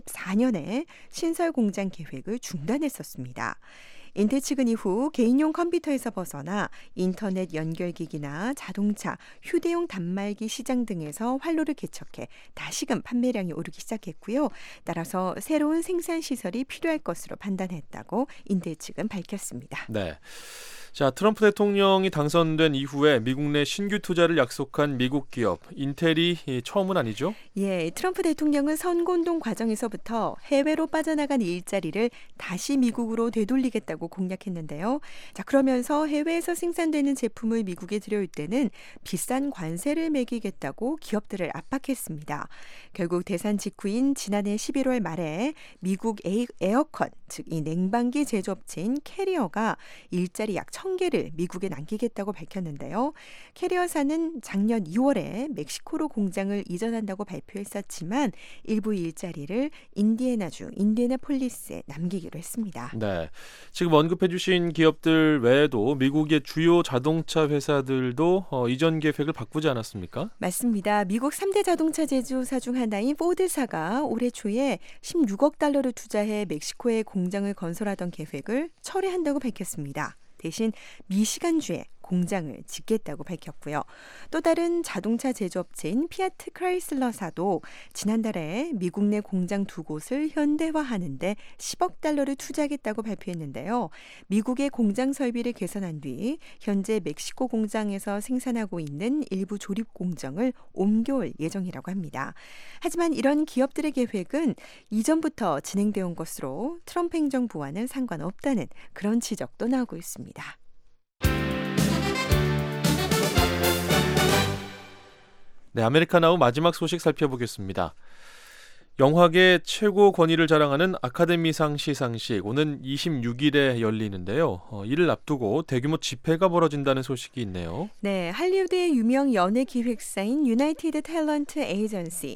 2014년에 신설 공장 계획을 중단했었습니다. 인텔 측은 이후 개인용 컴퓨터에서 벗어나 인터넷 연결기기나 자동차, 휴대용 단말기 시장 등에서 활로를 개척해 다시금 판매량이 오르기 시작했고요. 따라서 새로운 생산 시설이 필요할 것으로 판단했다고 인텔 측은 밝혔습니다. 네. 자, 트럼프 대통령이 당선된 이후에 미국 내 신규 투자를 약속한 미국 기업 인텔이 처음은 아니죠? 예, 트럼프 대통령은 선거운동 과정에서부터 해외로 빠져나간 일자리를 다시 미국으로 되돌리겠다고 공약했는데요. 자, 그러면서 해외에서 생산되는 제품을 미국에 들여올 때는 비싼 관세를 매기겠다고 기업들을 압박했습니다. 결국 대선 직후인 지난해 11월 말에 미국 에어컨, 즉 이 냉방기 제조업체인 캐리어가 일자리 약 1,000개를 미국에 남기겠다고 밝혔는데요. 캐리어사는 작년 2월에 멕시코로 공장을 이전한다고 발표했었지만 일부 일자리를 인디애나주 인디애나폴리스에 남기기로 했습니다. 네, 지금 언급해 주신 기업들 외에도 미국의 주요 자동차 회사들도 이전 계획을 바꾸지 않았습니까? 맞습니다. 미국 3대 자동차 제조사 중 하나인 포드사가 올해 초에 16억 달러를 투자해 멕시코에 공장을 건설하던 계획을 철회한다고 밝혔습니다. 대신 미시간주에 공장을 짓겠다고 밝혔고요. 또 다른 자동차 제조업체인 피아트 크라이슬러사도 지난달에 미국 내 공장 2곳을 현대화하는 데 10억 달러를 투자하겠다고 발표했는데요. 미국의 공장 설비를 개선한 뒤 현재 멕시코 공장에서 생산하고 있는 일부 조립 공정을 옮겨올 예정이라고 합니다. 하지만 이런 기업들의 계획은 이전부터 진행되어 온 것으로 트럼프 행정부와는 상관없다는 그런 지적도 나오고 있습니다. 네, 아메리카나우 마지막 소식 살펴보겠습니다. 영화계 최고 권위를 자랑하는 아카데미상 시상식 오는 26일에 열리는데요. 이를 앞두고 대규모 집회가 벌어진다는 소식이 있네요. 네, 할리우드의 유명 연예 기획사인 유나이티드 탤런트 에이전시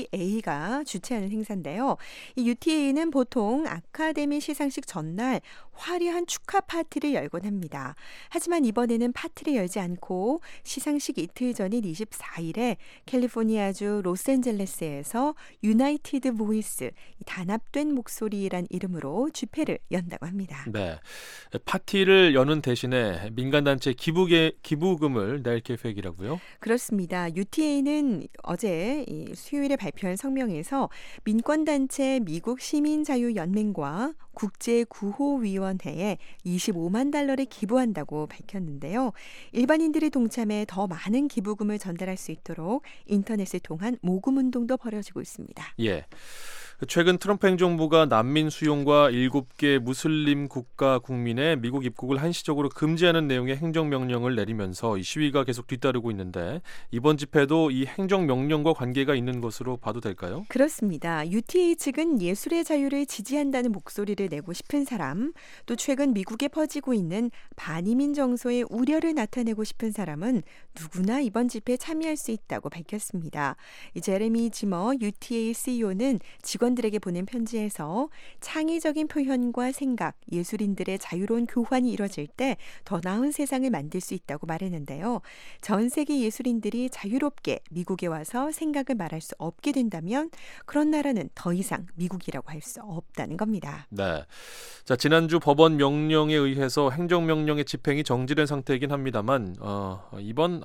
UTA가 주최하는 행사인데요. 이 UTA는 보통 아카데미 시상식 전날 화려한 축하 파티를 열곤 합니다. 하지만 이번에는 파티를 열지 않고 시상식 이틀 전인 24일에 캘리포니아주 로스앤젤레스에서 유나이티드 보이스, 단합된 목소리란 이름으로 집회를 연다고 합니다. 네, 파티를 여는 대신에 민간단체 기부금을 낼 계획이라고요? 그렇습니다. UTA는 어제 수요일에 발표한 성명에서 민권단체 미국 시민자유연맹과 국제구호위원회에 25만 달러를 기부한다고 밝혔는데요. 일반인들이 동참해 더 많은 기부금을 전달할 수 있도록 인터넷을 통한 모금운동도 벌어지고 있습니다. 예. 최근 트럼프 행정부가 난민 수용과 7개 무슬림 국가 국민의 미국 입국을 한시적으로 금지하는 내용의 행정명령을 내리면서 이 시위가 계속 뒤따르고 있는데 이번 집회도 이 행정명령과 관계가 있는 것으로 봐도 될까요? 그렇습니다. UTA 측은 예술의 자유를 지지한다는 목소리를 내고 싶은 사람, 또 최근 미국에 퍼지고 있는 반이민 정서의 우려를 나타내고 싶은 사람은 누구나 이번 집회에 참여할 수 있다고 밝혔습니다. 제레미 지머 UTA CEO는 직원들에게 보낸 편지에서 창의적인 표현과 생각, 예술인들의 자유로운 교환이 이뤄질 때 더 나은 세상을 만들 수 있다고 말했는데요. 전 세계 예술인들이 자유롭게 미국에 와서 생각을 말할 수 없게 된다면 그런 나라는 더 이상 미국이라고 할 수 없다는 겁니다. 네. 자, 지난주 법원 명령에 의해서 행정명령의 집행이 정지된 상태이긴 합니다만 이번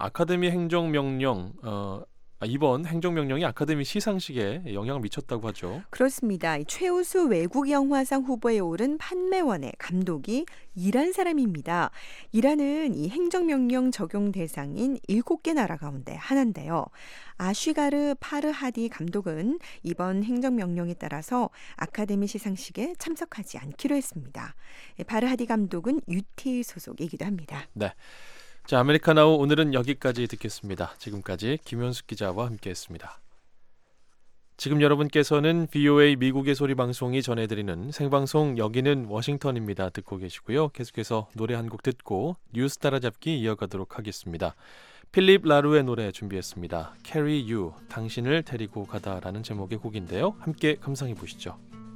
행정명령이 아카데미 시상식에 영향을 미쳤다고 하죠. 그렇습니다. 최우수 외국 영화상 후보에 오른 판매원의 감독이 이란 사람입니다. 이란은 이 행정명령 적용 대상인 7개 나라 가운데 하나인데요. 아쉬가르 파르하디 감독은 이번 행정명령에 따라서 아카데미 시상식에 참석하지 않기로 했습니다. 파르하디 감독은 UTA 소속이기도 합니다. 네. 자, 아메리카나우 오늘은 여기까지 듣겠습니다. 지금까지 김현숙 기자와 함께했습니다. 지금 여러분께서는 VOA 미국의 소리 방송이 전해드리는 생방송 여기는 워싱턴입니다. 듣고 계시고요. 계속해서 노래 한 곡 듣고 뉴스 따라잡기 이어가도록 하겠습니다. 필립 라루의 노래 준비했습니다. Carry You, 당신을 데리고 가다라는 제목의 곡인데요. 함께 감상해 보시죠.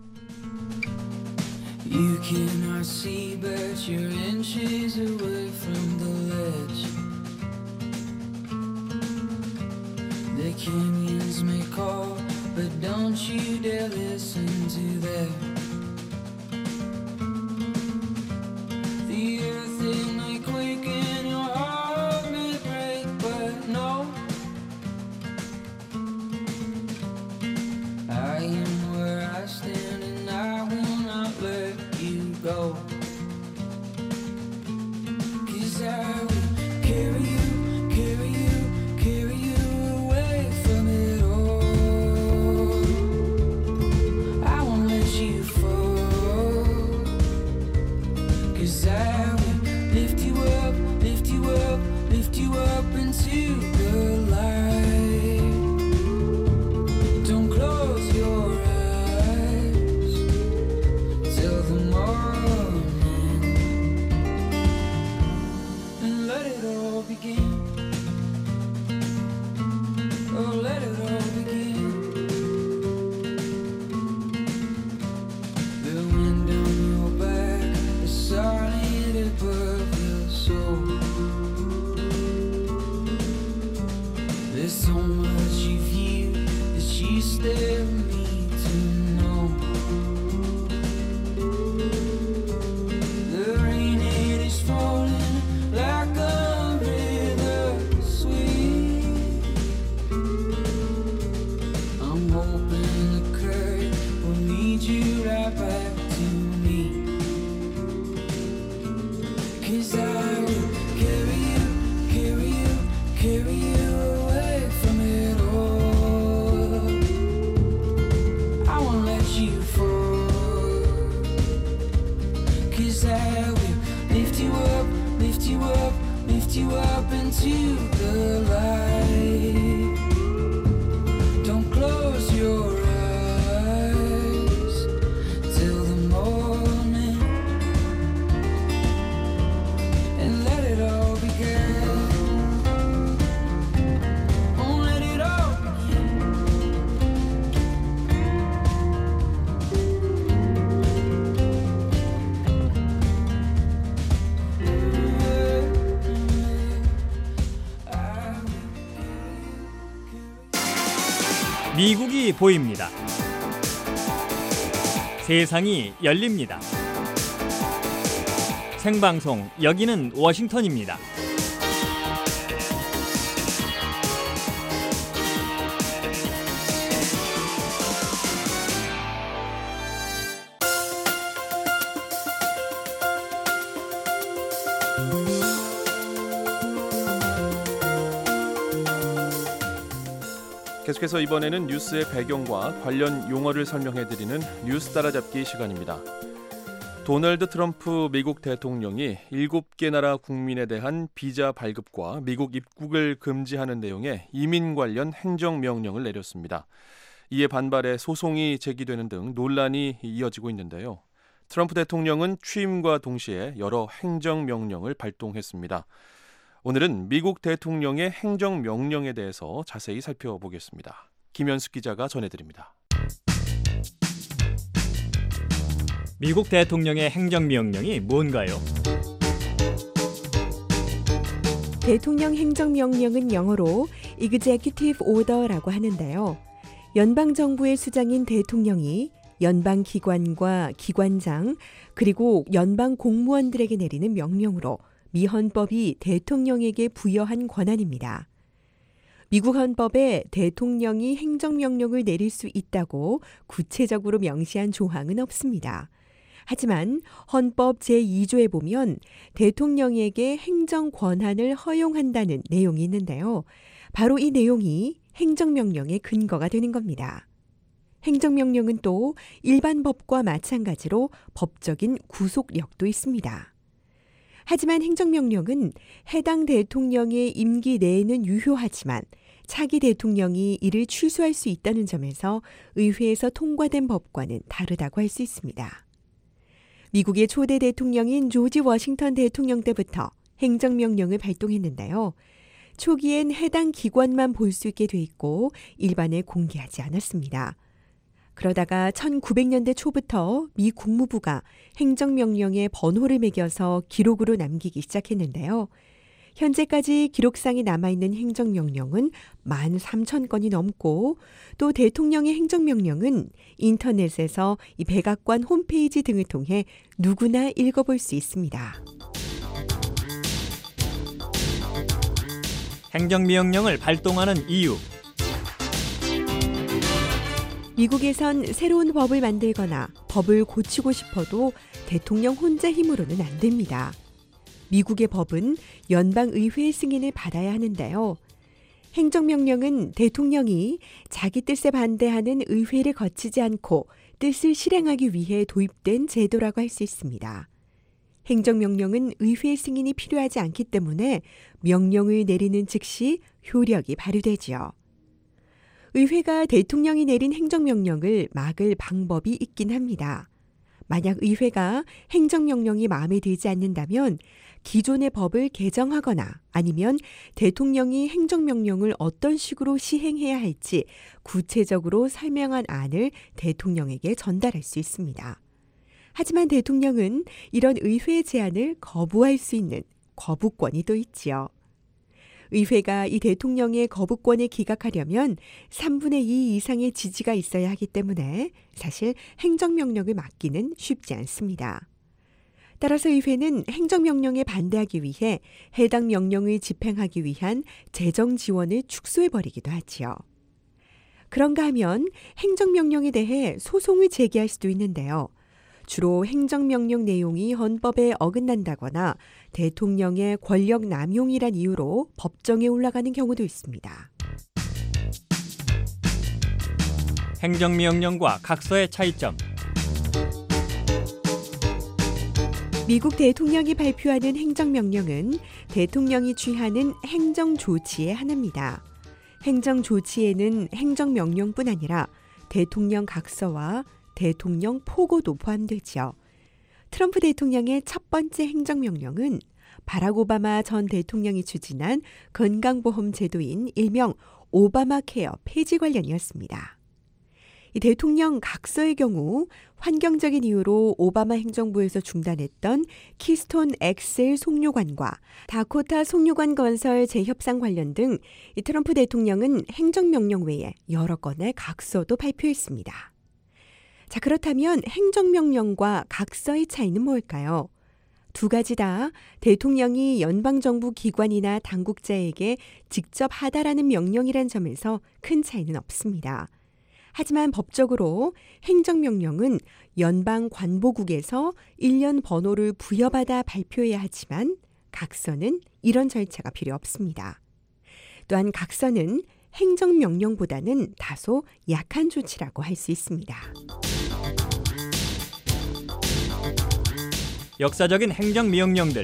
You cannot see, but you're inches away from the ledge. The canyons may call, but don't you dare listen to them. The earth it may quake and your heart may break, but no, I am where I stand and I will not let you go. 'Cause I will carry you, carry you, carry you away from it all. I won't let you fall. 'Cause I will lift you up, lift you up, lift you up into the light. Don't close your eyes till the morning and let it all begin. Oh, let it all begin. The wind on your back, the solid above your soul. There's so much of you that you still need to know. The rain it is falling like a river sweet. I'm hoping the current will lead you right back to me. 'Cause I will carry you, carry you, carry you away from it all. I won't let you fall. 'Cause I will lift you up, lift you up, lift you up into the light. Don't close your eyes till the morning and let it all begin. Oh, let it all begin. 미국이 보입니다. 세상이 열립니다. 생방송 여기는 워싱턴입니다. 계속해서 이번에는 뉴스의 배경과 관련 용어를 설명해드리는 뉴스 따라잡기 시간입니다. 도널드 트럼프 미국 대통령이 7개 나라 국민에 대한 비자 발급과 미국 입국을 금지하는 내용의 이민 관련 행정명령을 내렸습니다. 이에 반발해 소송이 제기되는 등 논란이 이어지고 있는데요. 트럼프 대통령은 취임과 동시에 여러 행정명령을 발동했습니다. 오늘은 미국 대통령의 행정명령에 대해서 자세히 살펴보겠습니다. 김현숙 기자가 전해드립니다. 미국 대통령의 행정명령이 뭔가요? 대통령 행정명령은 영어로 Executive Order라고 하는데요. 연방정부의 수장인 대통령이 연방기관과 기관장 그리고 연방 공무원들에게 내리는 명령으로 미 헌법이 대통령에게 부여한 권한입니다. 미국 헌법에 대통령이 행정명령을 내릴 수 있다고 구체적으로 명시한 조항은 없습니다. 하지만 헌법 제2조에 보면 대통령에게 행정 권한을 허용한다는 내용이 있는데요. 바로 이 내용이 행정명령의 근거가 되는 겁니다. 행정명령은 또 일반 법과 마찬가지로 법적인 구속력도 있습니다. 하지만 행정명령은 해당 대통령의 임기 내에는 유효하지만 차기 대통령이 이를 취소할 수 있다는 점에서 의회에서 통과된 법과는 다르다고 할 수 있습니다. 미국의 초대 대통령인 조지 워싱턴 대통령 때부터 행정명령을 발동했는데요. 초기엔 해당 기관만 볼 수 있게 돼 있고 일반에 공개하지 않았습니다. 그러다가 1900년대 초부터 미 국무부가 행정명령의 번호를 매겨서 기록으로 남기기 시작했는데요. 현재까지 기록상에 남아있는 행정명령은 13,000건이 넘고 또 대통령의 행정명령은 인터넷에서 이 백악관 홈페이지 등을 통해 누구나 읽어볼 수 있습니다. 행정명령을 발동하는 이유. 미국에선 새로운 법을 만들거나 법을 고치고 싶어도 대통령 혼자 힘으로는 안 됩니다. 미국의 법은 연방의회의 승인을 받아야 하는데요. 행정명령은 대통령이 자기 뜻에 반대하는 의회를 거치지 않고 뜻을 실행하기 위해 도입된 제도라고 할 수 있습니다. 행정명령은 의회의 승인이 필요하지 않기 때문에 명령을 내리는 즉시 효력이 발휘되지요. 의회가 대통령이 내린 행정명령을 막을 방법이 있긴 합니다. 만약 의회가 행정명령이 마음에 들지 않는다면 기존의 법을 개정하거나 아니면 대통령이 행정명령을 어떤 식으로 시행해야 할지 구체적으로 설명한 안을 대통령에게 전달할 수 있습니다. 하지만 대통령은 이런 의회의 제안을 거부할 수 있는 거부권이 또 있지요. 의회가 이 대통령의 거부권에 기각하려면 3분의 2 이상의 지지가 있어야 하기 때문에 사실 행정명령을 막기는 쉽지 않습니다. 따라서 의회는 행정명령에 반대하기 위해 해당 명령을 집행하기 위한 재정 지원을 축소해버리기도 하지요. 그런가 하면 행정명령에 대해 소송을 제기할 수도 있는데요. 주로 행정명령 내용이 헌법에 어긋난다거나 대통령의 권력 남용이란 이유로 법정에 올라가는 경우도 있습니다. 행정명령과 각서의 차이점. 미국 대통령이 발표하는 행정명령은 대통령이 취하는 행정조치의 하나입니다. 행정조치에는 행정명령뿐 아니라 대통령 각서와 대통령 포고도 포함되지요. 트럼프 대통령의 첫 번째 행정명령은 바락 오바마 전 대통령이 추진한 건강보험 제도인 일명 오바마 케어 폐지 관련이었습니다. 이 대통령 각서의 경우 환경적인 이유로 오바마 행정부에서 중단했던 키스톤 엑셀 송료관과 다코타 송료관 건설 재협상 관련 등 이 트럼프 대통령은 행정명령 외에 여러 건의 각서도 발표했습니다. 자, 그렇다면 행정명령과 각서의 차이는 뭘까요? 두 가지 다 대통령이 연방정부 기관이나 당국자에게 직접 하다라는 명령이란 점에서 큰 차이는 없습니다. 하지만 법적으로 행정명령은 연방관보국에서 일련 번호를 부여받아 발표해야 하지만 각서는 이런 절차가 필요 없습니다. 또한 각서는 행정명령보다는 다소 약한 조치라고 할 수 있습니다. 역사적인 행정명령들.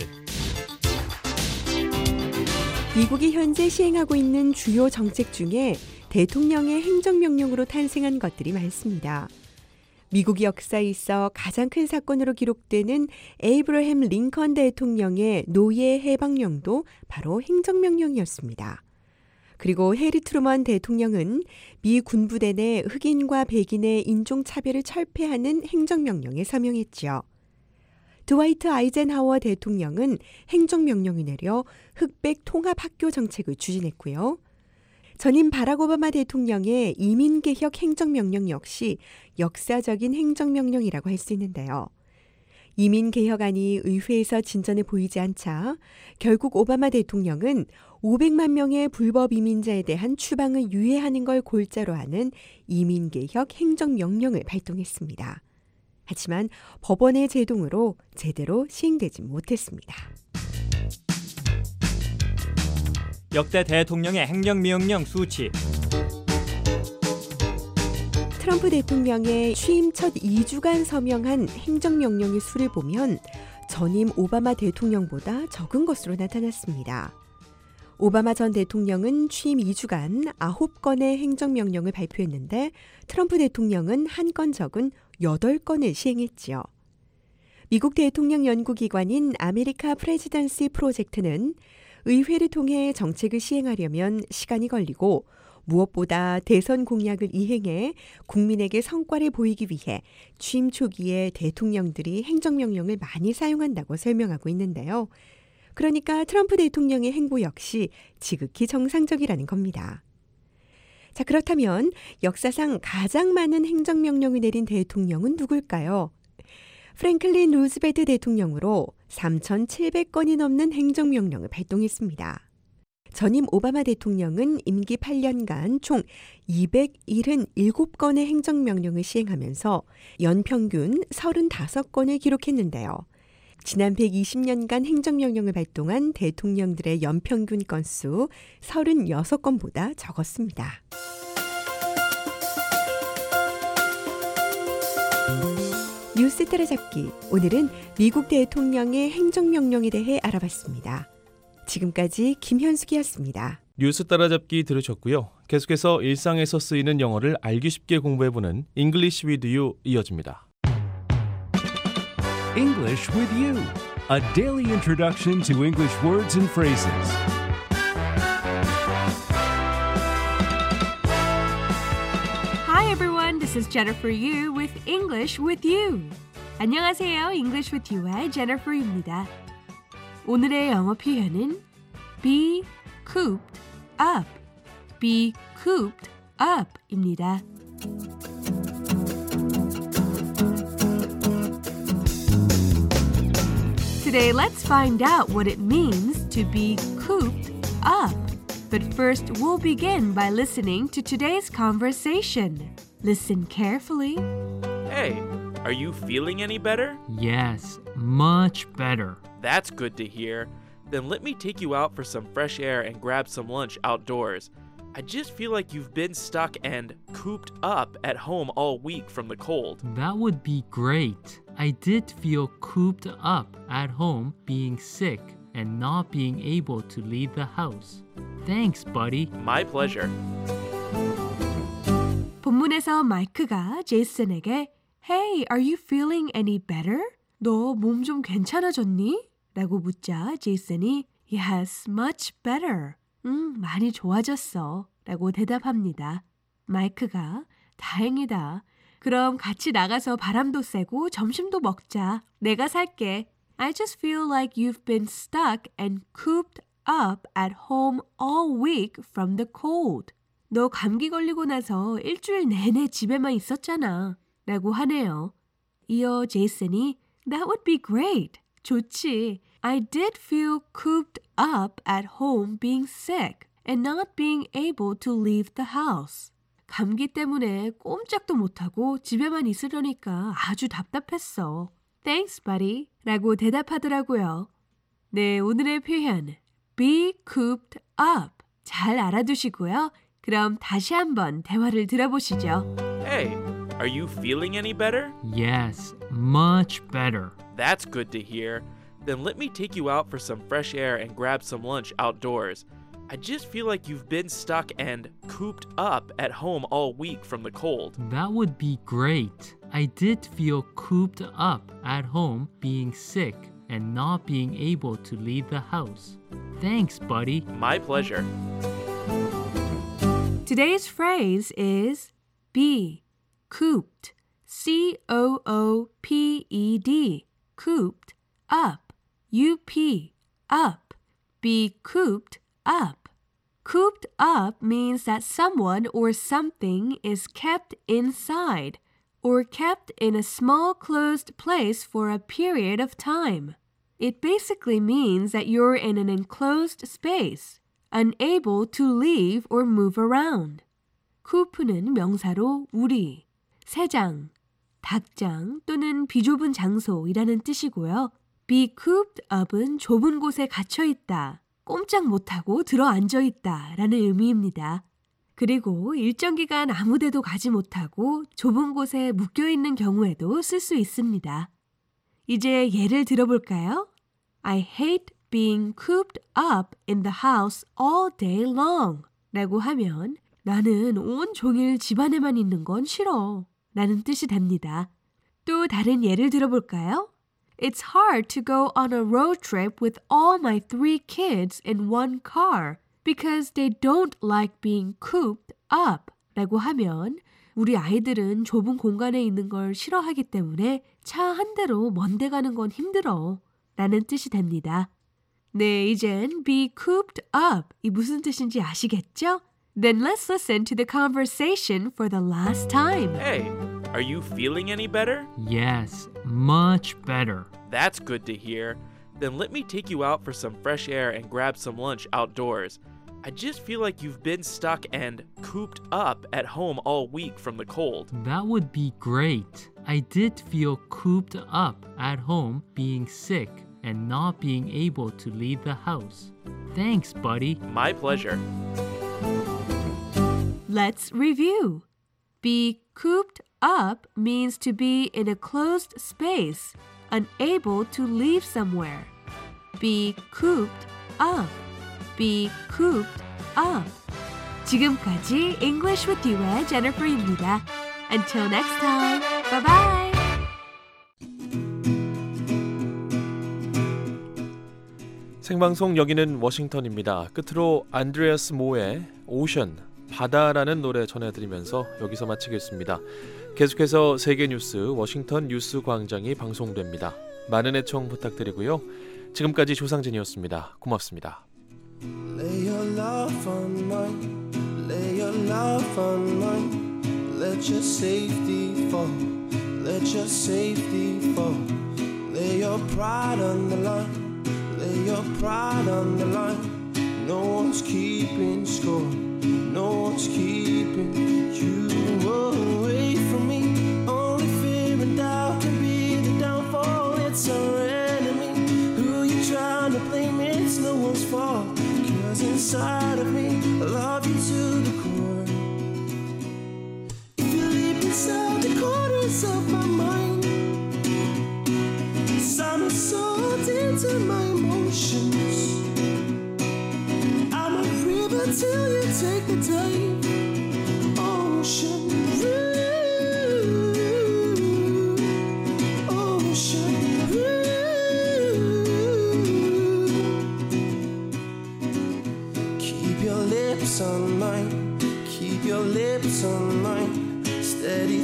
미국이 현재 시행하고 있는 주요 정책 중에 대통령의 행정명령으로 탄생한 것들이 많습니다. 미국 역사에 있어 가장 큰 사건으로 기록되는 에이브러햄 링컨 대통령의 노예 해방령도 바로 행정명령이었습니다. 그리고 해리 트루먼 대통령은 미 군부대 내 흑인과 백인의 인종차별을 철폐하는 행정명령에 서명했지요. 드와이트 아이젠하워 대통령은 행정명령을 내려 흑백 통합학교 정책을 추진했고요. 전임 바락 오바마 대통령의 이민개혁 행정명령 역시 역사적인 행정명령이라고 할 수 있는데요. 이민개혁안이 의회에서 진전해 보이지 않자 결국 오바마 대통령은 500만 명의 불법 이민자에 대한 추방을 유예하는 걸 골자로 하는 이민개혁 행정명령을 발동했습니다. 하지만 법원의 제동으로 제대로 시행되지 못했습니다. 역대 대통령의 행정명령 수치. 트럼프 대통령의 취임 첫 2주간 서명한 행정명령의 수를 보면 전임 오바마 대통령보다 적은 것으로 나타났습니다. 오바마 전 대통령은 취임 2주간 9건의 행정명령을 발표했는데 트럼프 대통령은 한 건 적은 8건을 시행했지요. 미국 대통령 연구기관인 아메리카 프레지던시 프로젝트는 의회를 통해 정책을 시행하려면 시간이 걸리고 무엇보다 대선 공약을 이행해 국민에게 성과를 보이기 위해 취임 초기에 대통령들이 행정명령을 많이 사용한다고 설명하고 있는데요. 그러니까 트럼프 대통령의 행보 역시 지극히 정상적이라는 겁니다. 자, 그렇다면 역사상 가장 많은 행정명령을 내린 대통령은 누굴까요? 프랭클린 루즈벨트 대통령으로 3,700건이 넘는 행정명령을 발동했습니다. 전임 오바마 대통령은 임기 8년간 총 277건의 행정명령을 시행하면서 연평균 35건을 기록했는데요. 지난 120년간 행정명령을 발동한 대통령들의 연평균 건수 36건보다 적었습니다. 뉴스 따라잡기. 오늘은 미국 대통령의 행정명령에 대해 알아봤습니다. 지금까지 김현숙이었습니다. 뉴스 따라잡기 들으셨고요. 계속해서 일상에서 쓰이는 영어를 알기 쉽게 공부해보는 English with You 이어집니다. English with you, a daily introduction to English words and phrases. Hi everyone, this is Jennifer Yu with English with You. 안녕하세요, English with You의 Jennifer입니다. 오늘의 영어 표현은 be cooped up, be cooped up입니다. Today, let's find out what it means to be cooped up. But first, we'll begin by listening to today's conversation. Listen carefully. Hey, are you feeling any better? Yes, much better. That's good to hear. Then let me take you out for some fresh air and grab some lunch outdoors. I just feel like you've been stuck and cooped up at home all week from the cold. That would be great. I did feel cooped up at home being sick and not being able to leave the house. Thanks, buddy. My pleasure. 본문에서 마이크가 제이슨에게 Hey, are you feeling any better? 너 몸 좀 괜찮아졌니? 라고 묻자 제이슨이 Yes, much better. 많이 좋아졌어. 라고 대답합니다. 마이크가 다행이다. 그럼 같이 나가서 바람도 쐬고 점심도 먹자. 내가 살게. I just feel like you've been stuck and cooped up at home all week from the cold. 너 감기 걸리고 나서 일주일 내내 집에만 있었잖아. 라고 하네요. 이어 제이슨이 That would be great. 좋지. I did feel cooped up at home being sick and not being able to leave the house. 감기 때문에 꼼짝도 못하고 집에만 있으려니까 아주 답답했어. Thanks, buddy. 라고 대답하더라고요. 네, 오늘의 표현 be cooped up. 잘 알아두시고요. 그럼 다시 한번 대화를 들어보시죠. Hey, are you feeling any better? Yes, much better. That's good to hear. Then let me take you out for some fresh air and grab some lunch outdoors. I just feel like you've been stuck and cooped up at home all week from the cold. That would be great. I did feel cooped up at home being sick and not being able to leave the house. Thanks, buddy. My pleasure. Today's phrase is be cooped. C-O-O-P-E-D. Cooped up. U-P. Up. Be cooped up. Cooped up means that someone or something is kept inside or kept in a small closed place for a period of time. It basically means that you're in an enclosed space, unable to leave or move around. coop는 명사로 우리, 새장, 닭장 또는 비좁은 장소이라는 뜻이고요. be cooped up은 좁은 곳에 갇혀 있다, 꼼짝 못하고 들어앉아 있다 라는 의미입니다. 그리고 일정 기간 아무 데도 가지 못하고 좁은 곳에 묶여 있는 경우에도 쓸 수 있습니다. 이제 예를 들어볼까요? I hate being cooped up in the house all day long 라고 하면 나는 온 종일 집안에만 있는 건 싫어 라는 뜻이 됩니다. 또 다른 예를 들어볼까요? It's hard to go on a road trip with all my 3 kids in one car because they don't like being cooped up 라고 하면 우리 아이들은 좁은 공간에 있는 걸 싫어하기 때문에 차 한 대로 먼데 가는 건 힘들어 라는 뜻이 됩니다. 네, 이젠 be cooped up 이 무슨 뜻인지 아시겠죠? Then let's listen to the conversation for the last time. Hey, are you feeling any better? Yes, much better. That's good to hear. Then let me take you out for some fresh air and grab some lunch outdoors. I just feel like you've been stuck and cooped up at home all week from the cold. That would be great. I did feel cooped up at home being sick and not being able to leave the house. Thanks, buddy. My pleasure. Let's review. Be cooped up means to be in a closed space, unable to leave somewhere. Be cooped up. Be cooped up. 지금까지 English with You의 Jennifer입니다. Until next time. Bye bye. 생방송 여기는 워싱턴입니다. 끝으로 안드레아스 모의 오션 바다라는 노래 전해드리면서 여기서 마치겠습니다. 계속해서 세계 뉴스 워싱턴 뉴스 광장이 방송됩니다. 많은 애청 부탁드리고요. 지금까지 조상진이었습니다. 고맙습니다. Lay your love on mine, lay your love on mine. Let your safety fall, let your safety fall. Lay your pride on the line, lay your pride on the line. No one's keeping score, no one's keeping you away from me. Only fear and doubt can be the downfall. It's our enemy. Who you trying to blame? It's no one's fault. 'Cause inside of me, I love you to the core. If you live inside the corners of my mind, I'm absorbed into my emotions. I'm a river till you take the time. Ocean, ocean, keep your lips on mine, keep your lips on mine.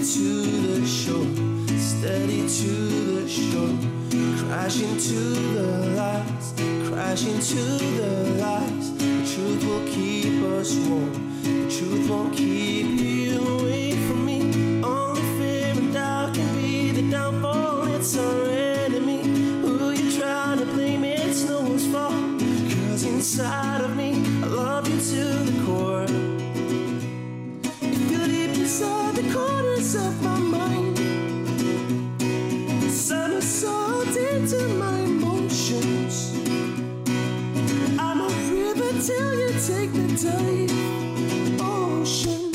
to the shore, steady to the shore. Crash into the lights, crash into the lights. The truth will keep us warm, the truth won't keep you away from me. Only fear and doubt can be the downfall, it's our enemy. Who you trying to blame, it's no one's fault. Cause inside of me, I love you to the core. If you're deep inside the corners of my mind, somersault into my emotions. I'm a river till you take the dive. Ocean,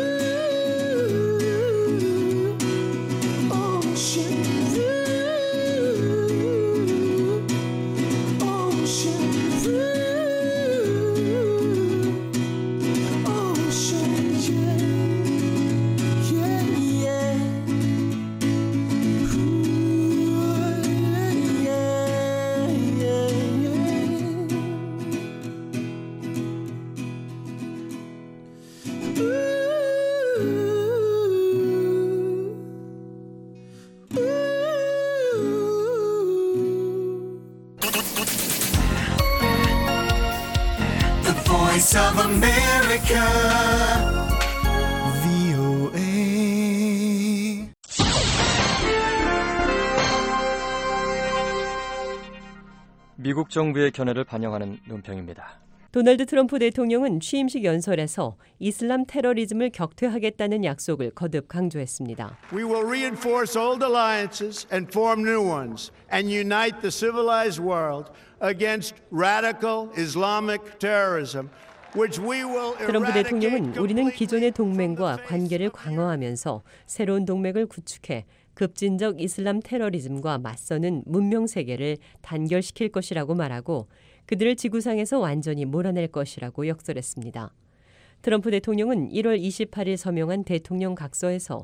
ocean, ocean, Voice of America, VOA. 미국 정부의 견해를 반영하는 논평입니다. 도널드 트럼프 대통령은 취임식 연설에서 이슬람 테러리즘을 격퇴하겠다는 약속을 거듭 강조했습니다. We will reinforce old alliances and form new ones and unite the civilized world against radical Islamic terrorism. 트럼프 대통령은 우리는 기존의 동맹과 관계를 강화하면서 새로운 동맹을 구축해 급진적 이슬람 테러리즘과 맞서는 문명 세계를 단결시킬 것이라고 말하고 그들을 지구상에서 완전히 몰아낼 것이라고 역설했습니다. 트럼프 대통령은 1월 28일 서명한 대통령 각서에서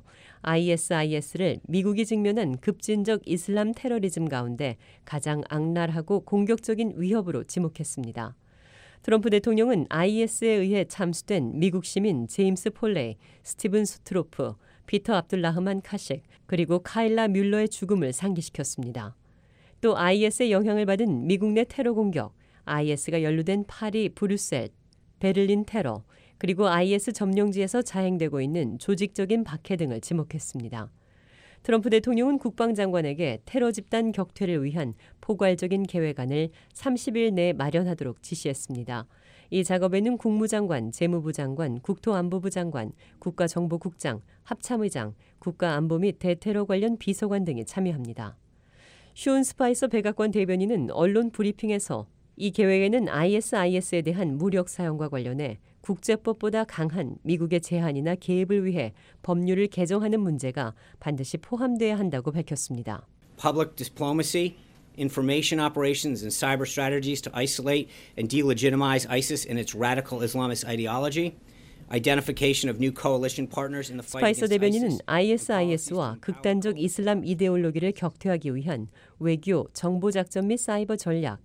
ISIS를 미국이 직면한 급진적 이슬람 테러리즘 가운데 가장 악랄하고 공격적인 위협으로 지목했습니다. 트럼프 대통령은 IS에 의해 참수된 미국 시민 제임스 폴레이, 스티븐 스트로프, 피터 압둘라흐만 카식, 그리고 카일라 뮬러의 죽음을 상기시켰습니다. 또 IS의 영향을 받은 미국 내 테러 공격, IS가 연루된 파리, 브뤼셀, 베를린 테러, 그리고 IS 점령지에서 자행되고 있는 조직적인 박해 등을 지목했습니다. 트럼프 대통령은 국방장관에게 테러 집단 격퇴를 위한 포괄적인 계획안을 30일 내에 마련하도록 지시했습니다. 이 작업에는 국무장관, 재무부 장관, 국토안보부 장관, 국가정보국장, 합참의장, 국가안보 및 대테러 관련 비서관 등이 참여합니다. 슌 스파이서 백악관 대변인은 언론 브리핑에서 이 계획에는 ISIS에 대한 무력 사용과 관련해 국제법보다 강한 미국의 제한이나 개입을 위해 법률을 개정하는 문제가 반드시 포함돼야 한다고 밝혔습니다. Public diplomacy, information operations and cyber strategies to isolate and delegitimize ISIS and its radical Islamist ideology. Identification of new coalition partners in the fight 스파이서 대변인은 ISIS와 극단적 이슬람 이데올로기를 격퇴하기 위한 외교, 정보작전 및 사이버 전략,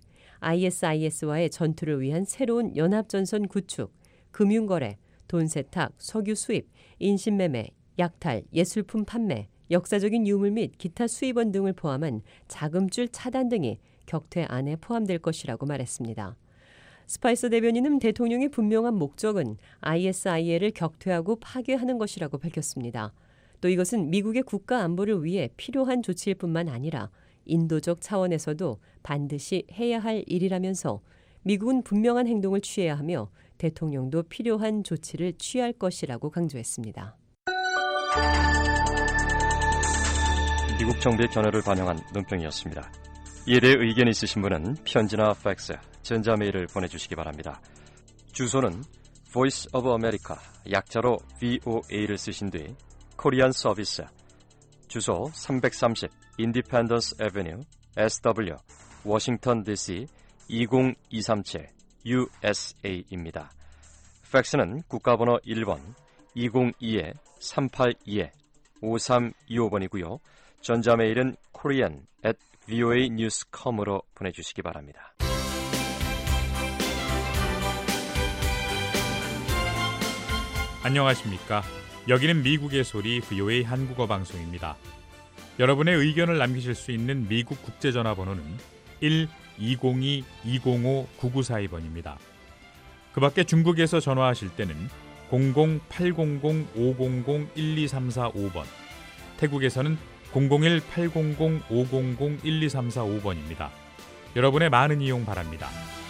ISIS와의 전투를 위한 새로운 연합전선 구축, 금융거래, 돈 세탁, 석유 수입, 인신매매, 약탈, 예술품 판매, 역사적인 유물 및 기타 수입원 등을 포함한 자금줄 차단 등이 격퇴 안에 포함될 것이라고 말했습니다. 스파이서 대변인은 대통령의 분명한 목적은 ISIL을 격퇴하고 파괴하는 것이라고 밝혔습니다. 또 이것은 미국의 국가 안보를 위해 필요한 조치일 뿐만 아니라 인도적 차원에서도 반드시 해야 할 일이라면서 미국은 분명한 행동을 취해야 하며 대통령도 필요한 조치를 취할 것이라고 강조했습니다. 미국 정부의 견해를 반영한 논평이었습니다. 이에 대해 의견이 있으신 분은 편지나 팩스, 전자메일을 보내주시기 바랍니다. 주소는 Voice of America, 약자로 VOA를 쓰신 뒤 코리안 서비스, 주소 330 Independence Avenue, SW, 워싱턴 DC 20237 USA입니다. 팩스는 국가번호 1번 202-382-5325번이고요. 전자메일은 korean@voanews.com으로 보내주시기 바랍니다. 안녕하십니까. 여기는 미국의 소리 VOA 한국어 방송입니다. 여러분의 의견을 남기실 수 있는 미국 국제전화번호는 1-202-205-9942번입니다. 그 밖에 중국에서 전화하실 때는 00-800-500-1234-5번, 태국에서는 001-800-500-1234-5번입니다. 여러분의 많은 이용 바랍니다.